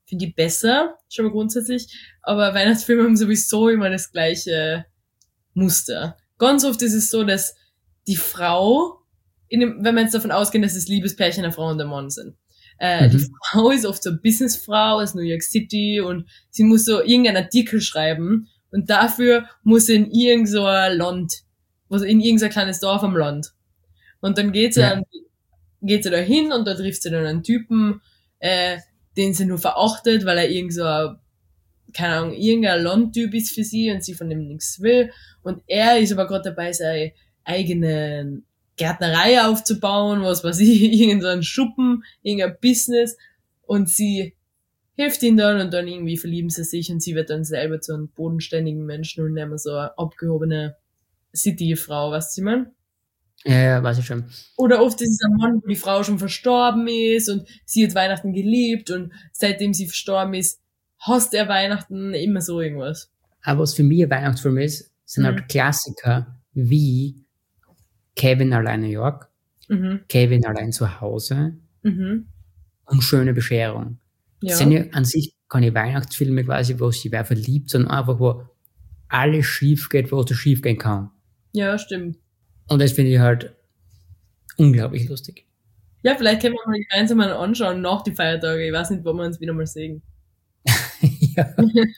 finde ich besser, schon mal grundsätzlich, aber Weihnachtsfilme haben sowieso immer das gleiche Muster. Ganz oft ist es so, dass die Frau, in dem, wenn wir jetzt davon ausgehen, dass das Liebespärchen eine Frau und ein Mann sind, äh, mhm. die Frau ist oft so eine Businessfrau aus New York City und sie muss so irgendeinen Artikel schreiben und dafür muss sie in irgend so ein Land, also in irgendein kleines Dorf am Land. Und dann geht sie, ja. dann, geht sie da hin und da trifft sie dann einen Typen, äh, den sie nur verachtet, weil er irgend so ein, keine Ahnung, irgendein Landtyp ist für sie und sie von dem nichts will. Und er ist aber gerade dabei, seine eigene Gärtnerei aufzubauen, was weiß ich, irgendeinen Schuppen, irgendein Business. Und sie hilft ihm dann und dann irgendwie verlieben sie sich und sie wird dann selber zu einem bodenständigen Menschen und nicht mehr so eine abgehobene City-Frau, weißt du, ich mein? Ja, ja, weiß ich schon. Oder oft ist es ein Mann, wo die Frau schon verstorben ist und sie hat Weihnachten geliebt und seitdem sie verstorben ist, hasst er Weihnachten, immer so irgendwas. Aber was für mich ein Weihnachtsfilm ist, sind mhm. halt Klassiker wie Kevin allein New York, mhm. Kevin allein zu Hause mhm. und Schöne Bescherung. Ja. Das sind ja an sich keine Weihnachtsfilme quasi, wo sich wer verliebt, sondern einfach, wo alles schief geht, wo es schief gehen kann. Ja, stimmt. Und das finde ich halt unglaublich lustig. Ja, vielleicht können wir mal gemeinsam mal anschauen nach die Feiertage. Ich weiß nicht, wo wir uns wieder mal sehen. Ja.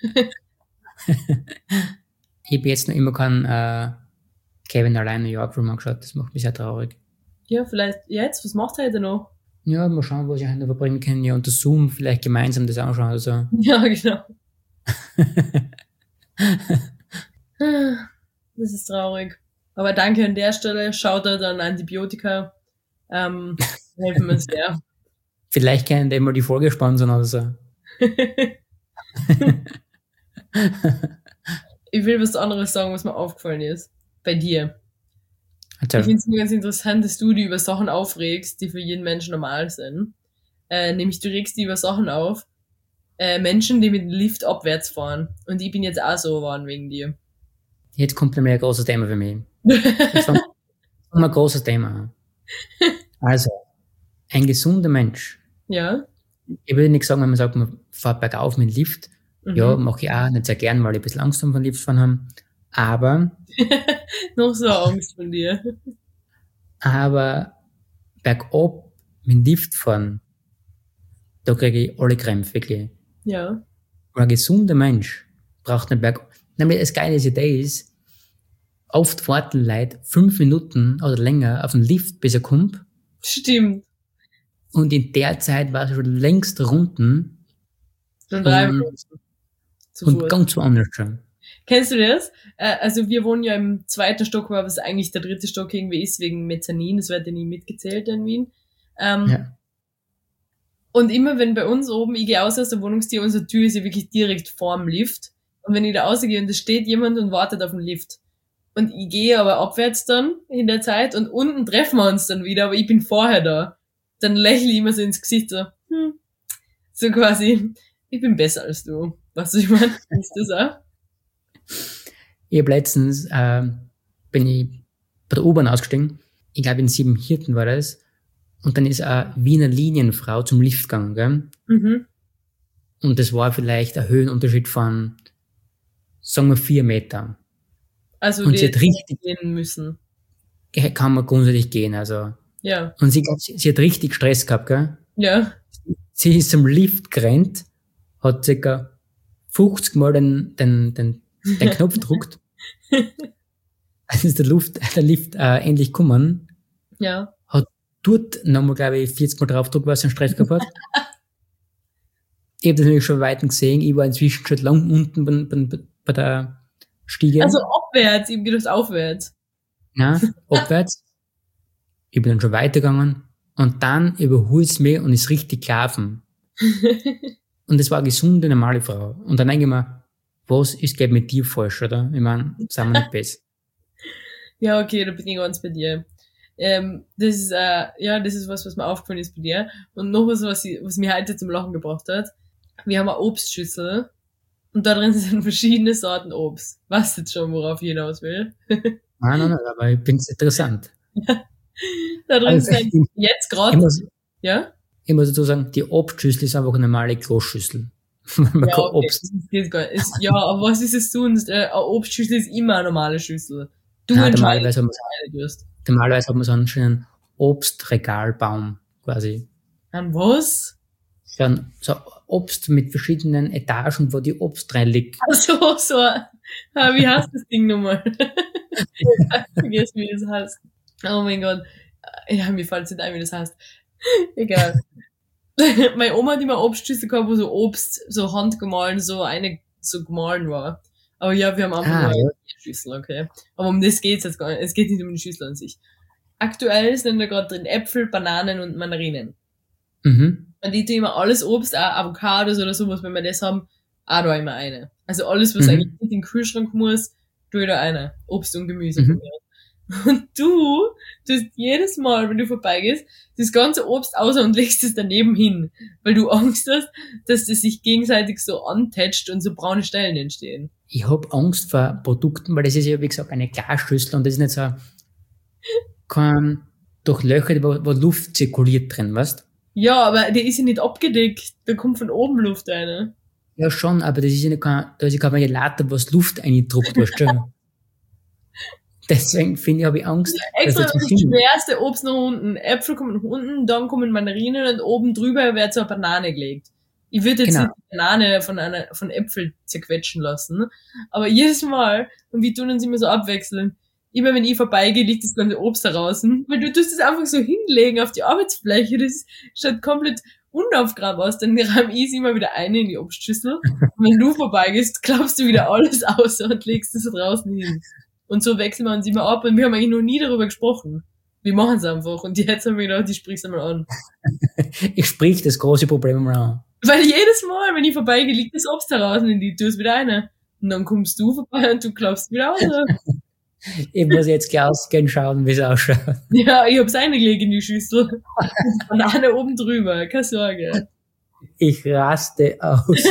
Ich habe jetzt noch immer keinen äh, Kevin allein New York Film angeschaut. Das macht mich sehr traurig. Ja, vielleicht jetzt. Was macht er heute noch? Ja, mal schauen, was ich heute verbringen kann. Ja, unter Zoom vielleicht gemeinsam das anschauen oder so. Ja, genau. Das ist traurig. Aber danke an der Stelle. Schaut da dann Antibiotika. Ähm, helfen wir sehr. Vielleicht können die mal die Folge sponsern oder so. Ich will was anderes sagen, was mir aufgefallen ist. Bei dir. Erzähl. Ich finde es nur ganz interessant, dass du dich über Sachen aufregst, die für jeden Menschen normal sind. Äh, nämlich du regst dich über Sachen auf, äh, Menschen, die mit dem Lift abwärts fahren. Und ich bin jetzt auch so geworden wegen dir. Jetzt kommt nämlich ein großes Thema für mich. Jetzt fangen wir ein großes Thema an. Also, ein gesunder Mensch. Ja. Ich würde nicht sagen, wenn man sagt, man fährt bergauf mit dem Lift. Mhm. Ja, mache ich auch nicht sehr gern, weil ich ein bisschen Angst vor dem Liftfahren habe. Aber... Noch so Angst von dir. Aber bergab mit dem Lift fahren, da kriege ich alle Krämpfe, wirklich. Ja. Weil ein gesunder Mensch braucht nicht bergab. Nämlich das geile Idee ist, oft warten Leute fünf Minuten oder länger auf den Lift, bis er kommt. Stimmt. Und in der Zeit war es schon längst unten. Schon drei Minuten. Und ganz woanders schon. Kennst du das? Äh, also wir wohnen ja im zweiten Stock, was eigentlich der dritte Stock irgendwie ist, wegen Mezzanin. Das wird ja nie mitgezählt in Wien. Ähm, ja. Und immer wenn bei uns oben, ich gehe aus aus der Wohnungstür, unsere Tür ist ja wirklich direkt vorm Lift. Und wenn ich da rausgehe und da steht jemand und wartet auf den Lift. Und ich gehe aber abwärts dann in der Zeit und unten treffen wir uns dann wieder, aber ich bin vorher da. Dann lächle ich immer so ins Gesicht so, hm, so quasi, ich bin besser als du. Weißt du, ich meine, ist das auch? Ich habe letztens, äh, bin ich bei der U-Bahn ausgestiegen, ich glaube in Siebenhirten war das, und dann ist eine Wiener Linienfrau zum Lift gegangen, gell? Mhm. Und das war vielleicht ein Höhenunterschied von, sagen wir, vier Meter. Also und die sie hat richtig gehen müssen. Kann man grundsätzlich gehen, also. Ja. Und sie, sie hat richtig Stress gehabt, gell? Ja. Sie ist zum Lift gerannt, hat circa fünfzig Mal den, den, den, den Knopf gedrückt. Als ist der, Luft, der Lift äh, endlich gekommen. Ja. Hat dort nochmal, glaube ich, vierzig Mal drauf gedrückt, weil sie einen Stress gehabt hat. Ich habe das natürlich schon weit gesehen. Ich war inzwischen schon lang unten bei, bei, bei der Stiege. Also abwärts, ich hab gedacht aufwärts. Ja, abwärts. Ich bin dann schon weitergegangen und dann überholt es mich und ist richtig gelaufen. Und das war eine gesunde, normale Frau. Und dann denke ich mir, was ist geht mit dir falsch, oder? Ich meine, sind wir nicht besser. Ja, okay, da bin ich ganz bei dir. Ähm, das ist, äh, ja, das ist was, was mir aufgefallen ist bei dir. Und noch was, was, ich, was mir heute zum Lachen gebracht hat. Wir haben eine Obstschüssel und da drin sind verschiedene Sorten Obst. Weißt du jetzt schon, worauf ich hinaus will? Nein, nein, nein, aber ich finde es interessant. Da drin also, sind jetzt gerade, ja? Ich muss dazu sagen, die Obstschüssel ist einfach eine normale Großschüssel. Man Ja, kann okay, Obst. das geht gar nicht. Ist, ja, aber was ist es sonst? Äh, Eine Obstschüssel ist immer eine normale Schüssel. Du Nein, entscheidest, normalerweise hat man, was du tust. normalerweise hat man so einen schönen Obstregalbaum quasi. An was? So ein so Obst mit verschiedenen Etagen, wo die Obst rein liegt. Ach so, so. Ah, wie heißt das Ding nochmal? Vergiss, wie das heißt. Oh mein Gott. Ja, mir fällt nicht ein, wie das heißt. Egal. Meine Oma hat immer Obstschüssel gehabt, wo so Obst, so handgemahlen, so eine, so gemahlen war. Aber ja, wir haben einfach Ah, nur ja. eine Schüssel, okay. Aber um das geht's jetzt gar nicht. Es geht nicht um die Schüssel an sich. Aktuell sind da gerade drin Äpfel, Bananen und Mandarinen. Mhm. Und ich tue immer alles Obst, auch Avocados oder sowas, wenn wir das haben, auch da immer eine. Also alles, was Mhm. eigentlich nicht in den Kühlschrank muss, tue ich da eine. Obst und Gemüse Mhm. von mir. Und du tust jedes Mal, wenn du vorbeigehst, das ganze Obst außer und legst es daneben hin, weil du Angst hast, dass das sich gegenseitig so antätscht und so braune Stellen entstehen. Ich hab Angst vor Produkten, weil das ist ja, wie gesagt, eine Glasschüssel und das ist nicht so kein Durchlöchert, wo, wo Luft zirkuliert drin, weißt? Ja, aber der ist ja nicht abgedeckt. Da kommt von oben Luft rein. Ja, schon, aber das ist ja nicht kein, da ist ja kein Ventilator, was Luft eindruckt, weißt du? Deswegen finde ich, habe ich Angst, dass Extra das das zum Schimmel. schwerste Obst nach unten. Äpfel kommen nach unten, dann kommen Mandarinen und oben drüber wird so eine Banane gelegt. Ich würde jetzt Genau. nicht die Banane von einer, von Äpfel zerquetschen lassen. Aber jedes Mal, und wir tun uns immer so abwechseln, immer wenn ich vorbeigehe, liegt das ganze Obst da draußen. Weil du tust es einfach so hinlegen auf die Arbeitsfläche. Das schaut komplett unaufgeräumt aus. Dann rahm ich es immer wieder ein in die Obstschüssel. Und wenn du vorbeigehst, klappst du wieder alles aus und legst es da draußen hin. Und so wechseln wir uns immer ab und wir haben eigentlich noch nie darüber gesprochen. Wir machen es einfach. Und jetzt haben wir gedacht, ich sprich's einmal an. Ich sprich das große Problem mal an. Weil jedes Mal, wenn ich vorbeigehe, liegt das Obst da draußen und die tust wieder eine. Und dann kommst du vorbei und du klappst wieder aus. Ich muss jetzt gleich ausgehen, schauen, wie es ausschaut. Ja, ich hab's eingelegt in die Schüssel. Banane oben drüber, keine Sorge. Ich raste aus.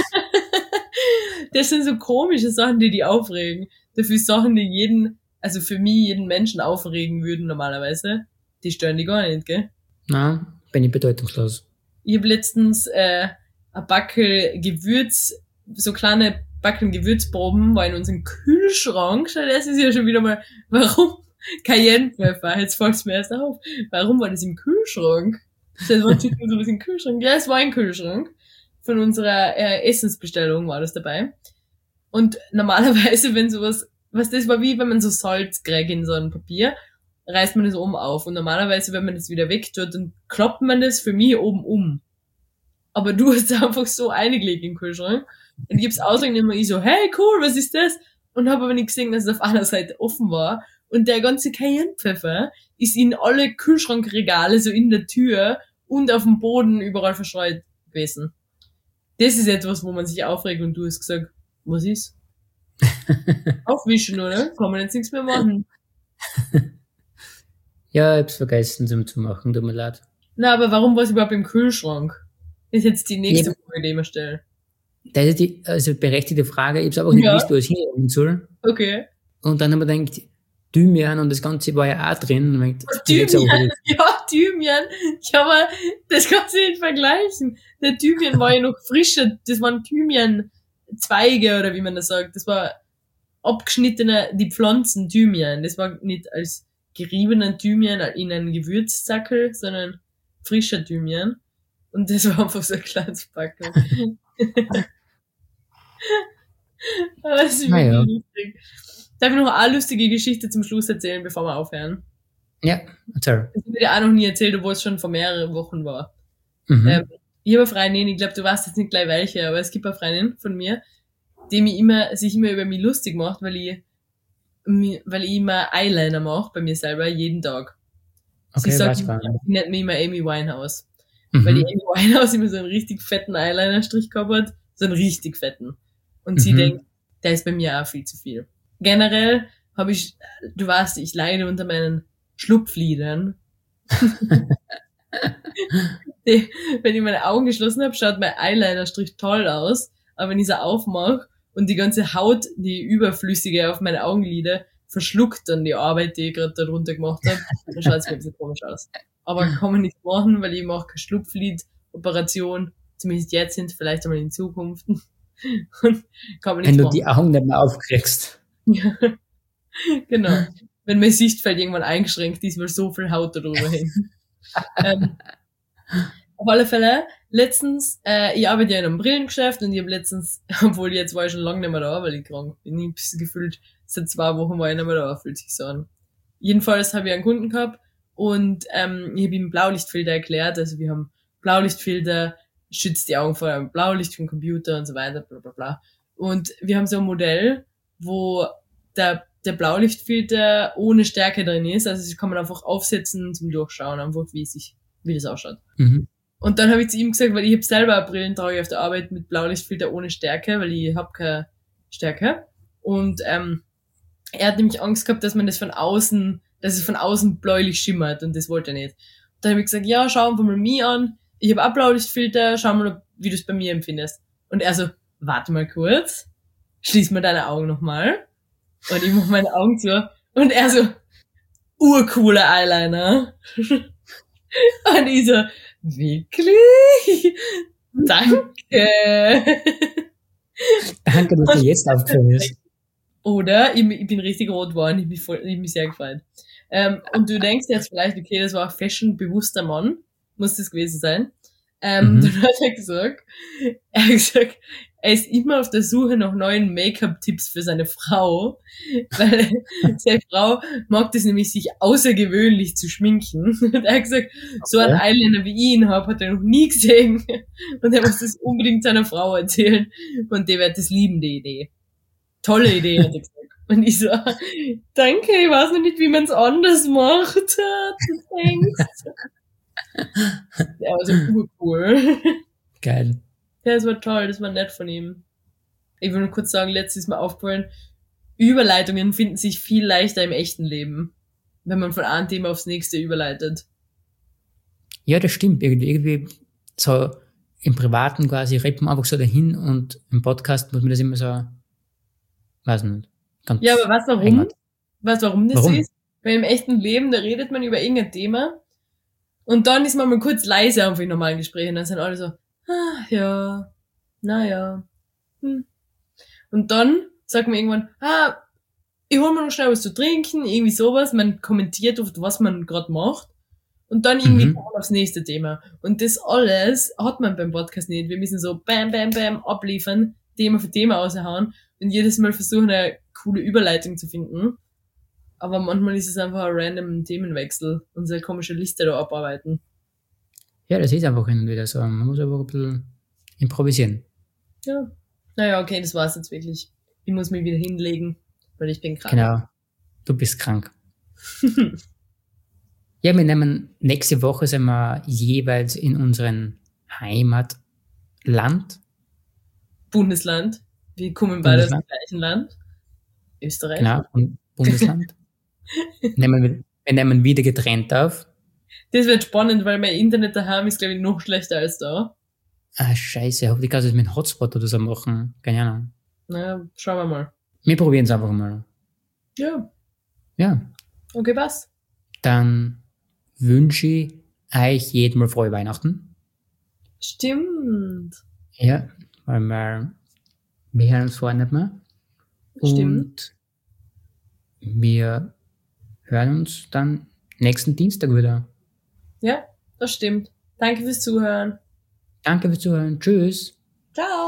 Das sind so komische Sachen, die die aufregen. Dafür Sachen, die jeden, also für mich jeden Menschen aufregen würden normalerweise, die stören die gar nicht, gell? Na, bin ich bedeutungslos. Ich habe letztens äh, ein Backel Gewürz, so kleine Backeln Gewürzproben, war in unserem Kühlschrank. Schau, das ist ja schon wieder mal, warum Cayennepfeffer? Jetzt fällt's mir erst auf. Warum war das im Kühlschrank? Das war so was im Kühlschrank. Ja, es war ein Kühlschrank. Von unserer äh, Essensbestellung war das dabei. Und normalerweise, wenn sowas, was das war wie, wenn man so Salz kriegt in so ein Papier, reißt man das oben auf. Und normalerweise, wenn man das wieder wegtut, dann klappt man das für mich oben um. Aber du hast einfach so eingelegt im Kühlschrank. Und ich hab's ausgegangen immer, ich so, hey, cool, was ist das? Und habe aber nicht gesehen, dass es auf einer Seite offen war. Und der ganze Cayennepfeffer ist in alle Kühlschrankregale, so in der Tür und auf dem Boden überall verstreut gewesen. Das ist etwas, wo man sich aufregt und du hast gesagt, was ist? Aufwischen, oder? Kann man jetzt nichts mehr machen. Ja, ich hab's vergessen zum zu machen, tut mir leid. Na, aber warum war es überhaupt im Kühlschrank? Ist jetzt die nächste Ja. Frage, die ich mir stelle. Das ist die, also berechtigte Frage. Ich hab's einfach nicht Ja. gewusst, wo es hinlegen soll. Okay. Und dann haben wir gedacht, Thymian und das Ganze war ja auch drin. Und ich dachte, jetzt aber Thymian, nicht. ja, Thymian. Ja, aber das kannst du nicht vergleichen. Der Thymian war ja noch frischer. Das waren Thymian-Zweige, oder wie man das sagt. Das war abgeschnittene, die Pflanzen Thymian. Das war nicht als geriebenen Thymian in einen Gewürzsackel, sondern frischer Thymian. Und das war einfach so ein kleines Packen. Aber das ist wirklich Naja. lustig. Darf ich noch eine lustige Geschichte zum Schluss erzählen, bevor wir aufhören? Ja, erzähl. Das habe ich dir auch noch nie erzählt, obwohl es schon vor mehreren Wochen war. Mhm. Ähm, ich habe eine Freundin, ich glaube, du weißt jetzt nicht gleich welche, aber es gibt eine Freundin von mir, die mich immer, sich immer über mich lustig macht, weil ich, mi- weil ich immer Eyeliner mache bei mir selber, jeden Tag. Okay, sie sagt, weiß sie gar nicht. nennt mich immer Amy Winehouse. Mhm. Weil die Amy Winehouse immer so einen richtig fetten Eyeliner-Strich gehabt hat, so einen richtig fetten. Und sie Mhm. denkt, der ist bei mir auch viel zu viel. Generell habe ich, du weißt, ich leide unter meinen Schlupflidern. die, wenn ich meine Augen geschlossen habe, schaut mein Eyeliner-Strich toll aus, aber wenn ich sie aufmache und die ganze Haut, die überflüssige auf meine Augenlider, verschluckt dann die Arbeit, die ich gerade da drunter gemacht habe, dann schaut es mir ein bisschen komisch aus. Aber kann man nicht machen, weil ich mache keine Schlupflid-Operation zumindest jetzt sind, vielleicht einmal in Zukunft. Und kann man Wenn nichts du machen. die Augen nicht mehr aufkriegst. Ja, genau. Wenn mein Sichtfeld irgendwann eingeschränkt ist, weil so viel Haut da drüber hängt. ähm, auf alle Fälle, letztens, äh, ich arbeite ja in einem Brillengeschäft und ich habe letztens, obwohl jetzt war ich schon lange nicht mehr da, weil ich krank bin, ich hab's gefühlt, seit zwei Wochen war ich nicht mehr da, fühlt sich so an. Jedenfalls habe ich einen Kunden gehabt und ähm, ich habe ihm Blaulichtfilter erklärt, also wir haben Blaulichtfilter, schützt die Augen vor einem Blaulicht vom Computer und so weiter, bla bla bla. Und wir haben so ein Modell, wo der, der Blaulichtfilter ohne Stärke drin ist, also das kann man einfach aufsetzen zum Durchschauen, einfach wie sich, wie das ausschaut. Mhm. Und dann habe ich zu ihm gesagt, weil ich habe selber Brillen trage auf der Arbeit mit Blaulichtfilter ohne Stärke, weil ich habe keine Stärke. Und ähm, er hat nämlich Angst gehabt, dass man das von außen, dass es von außen bläulich schimmert und das wollte er nicht. Und dann habe ich gesagt, ja, schau einfach mal mich an, ich habe auch Blaulichtfilter, schau mal, wie du es bei mir empfindest. Und er so, warte mal kurz, schließ mal deine Augen nochmal. Und ich mache meine Augen zu. Und er so, urcooler Eyeliner. Und ich so, wirklich? Danke. Danke, dass du jetzt aufgehört bist. Oder ich, ich bin richtig rot geworden, ich bin, voll, ich bin sehr gefreut. Ähm, und du denkst jetzt vielleicht, okay, das war ein fashion-bewusster Mann, muss das gewesen sein. Ähm, Mhm. Dann hat er gesagt, er hat gesagt, er ist immer auf der Suche nach neuen Make-up-Tipps für seine Frau, weil seine Frau mag das nämlich, sich außergewöhnlich zu schminken. Und er hat gesagt, so einen Eyeliner wie ich ihn habe, hat er noch nie gesehen. Und er muss das unbedingt seiner Frau erzählen. Und die wird das lieben, die Idee. Tolle Idee, hat er gesagt. Und ich so, danke, ich weiß noch nicht, wie man es anders macht. Du denkst. Ja, also urcool. Geil. Ja, das war toll, das war nett von ihm. Ich will nur kurz sagen, letztes ist mir aufgefallen, Überleitungen finden sich viel leichter im echten Leben, wenn man von einem Thema aufs nächste überleitet. Ja, das stimmt. Irgendwie, irgendwie so im Privaten quasi redet man einfach so dahin und im Podcast muss man das immer so, weiß nicht, ganz Ja, aber weißt du warum? heimat. Weißt du, warum das Warum? so ist? Weil im echten Leben, da redet man über irgendein Thema und dann ist man mal kurz leise einfach in normalen Gesprächen, dann sind alle so, ah, ja, naja, hm. Und dann sagt man irgendwann, ah, ich hol mir noch schnell was zu trinken, irgendwie sowas, man kommentiert oft, was man gerade macht und dann irgendwie Mhm. kommt man aufs nächste Thema. Und das alles hat man beim Podcast nicht. Wir müssen so bam, bam, bam abliefern, Thema für Thema raushauen und jedes Mal versuchen, eine coole Überleitung zu finden. Aber manchmal ist es einfach ein random Themenwechsel, unsere komische Liste da abarbeiten. Ja, das ist einfach hin und wieder so. Man muss einfach ein bisschen improvisieren. Ja. Naja, okay, das war's jetzt wirklich. Ich muss mich wieder hinlegen, weil ich bin krank. Genau. Du bist krank. Ja, wir nehmen nächste Woche sind wir jeweils in unseren Heimatland. Bundesland. Wir kommen beide aus dem Bundesland. gleichen Land. Österreich. Genau, und Bundesland. nehmen wir, wir nehmen wieder getrennt auf. Das wird spannend, weil mein Internet daheim ist, glaube ich, noch schlechter als da. Ah, scheiße, hoffentlich kannst du das mit einem Hotspot oder so machen. Keine Ahnung. Naja, schauen wir mal. Wir probieren es einfach mal. Ja, Ja, okay, was? dann wünsche ich euch jedem mal frohe Weihnachten. Stimmt. Ja, weil wir, wir hören uns vorher nicht mehr. Stimmt. Und wir hören uns dann nächsten Dienstag wieder. Ja, das stimmt. Danke fürs Zuhören. Danke fürs Zuhören. Tschüss. Ciao.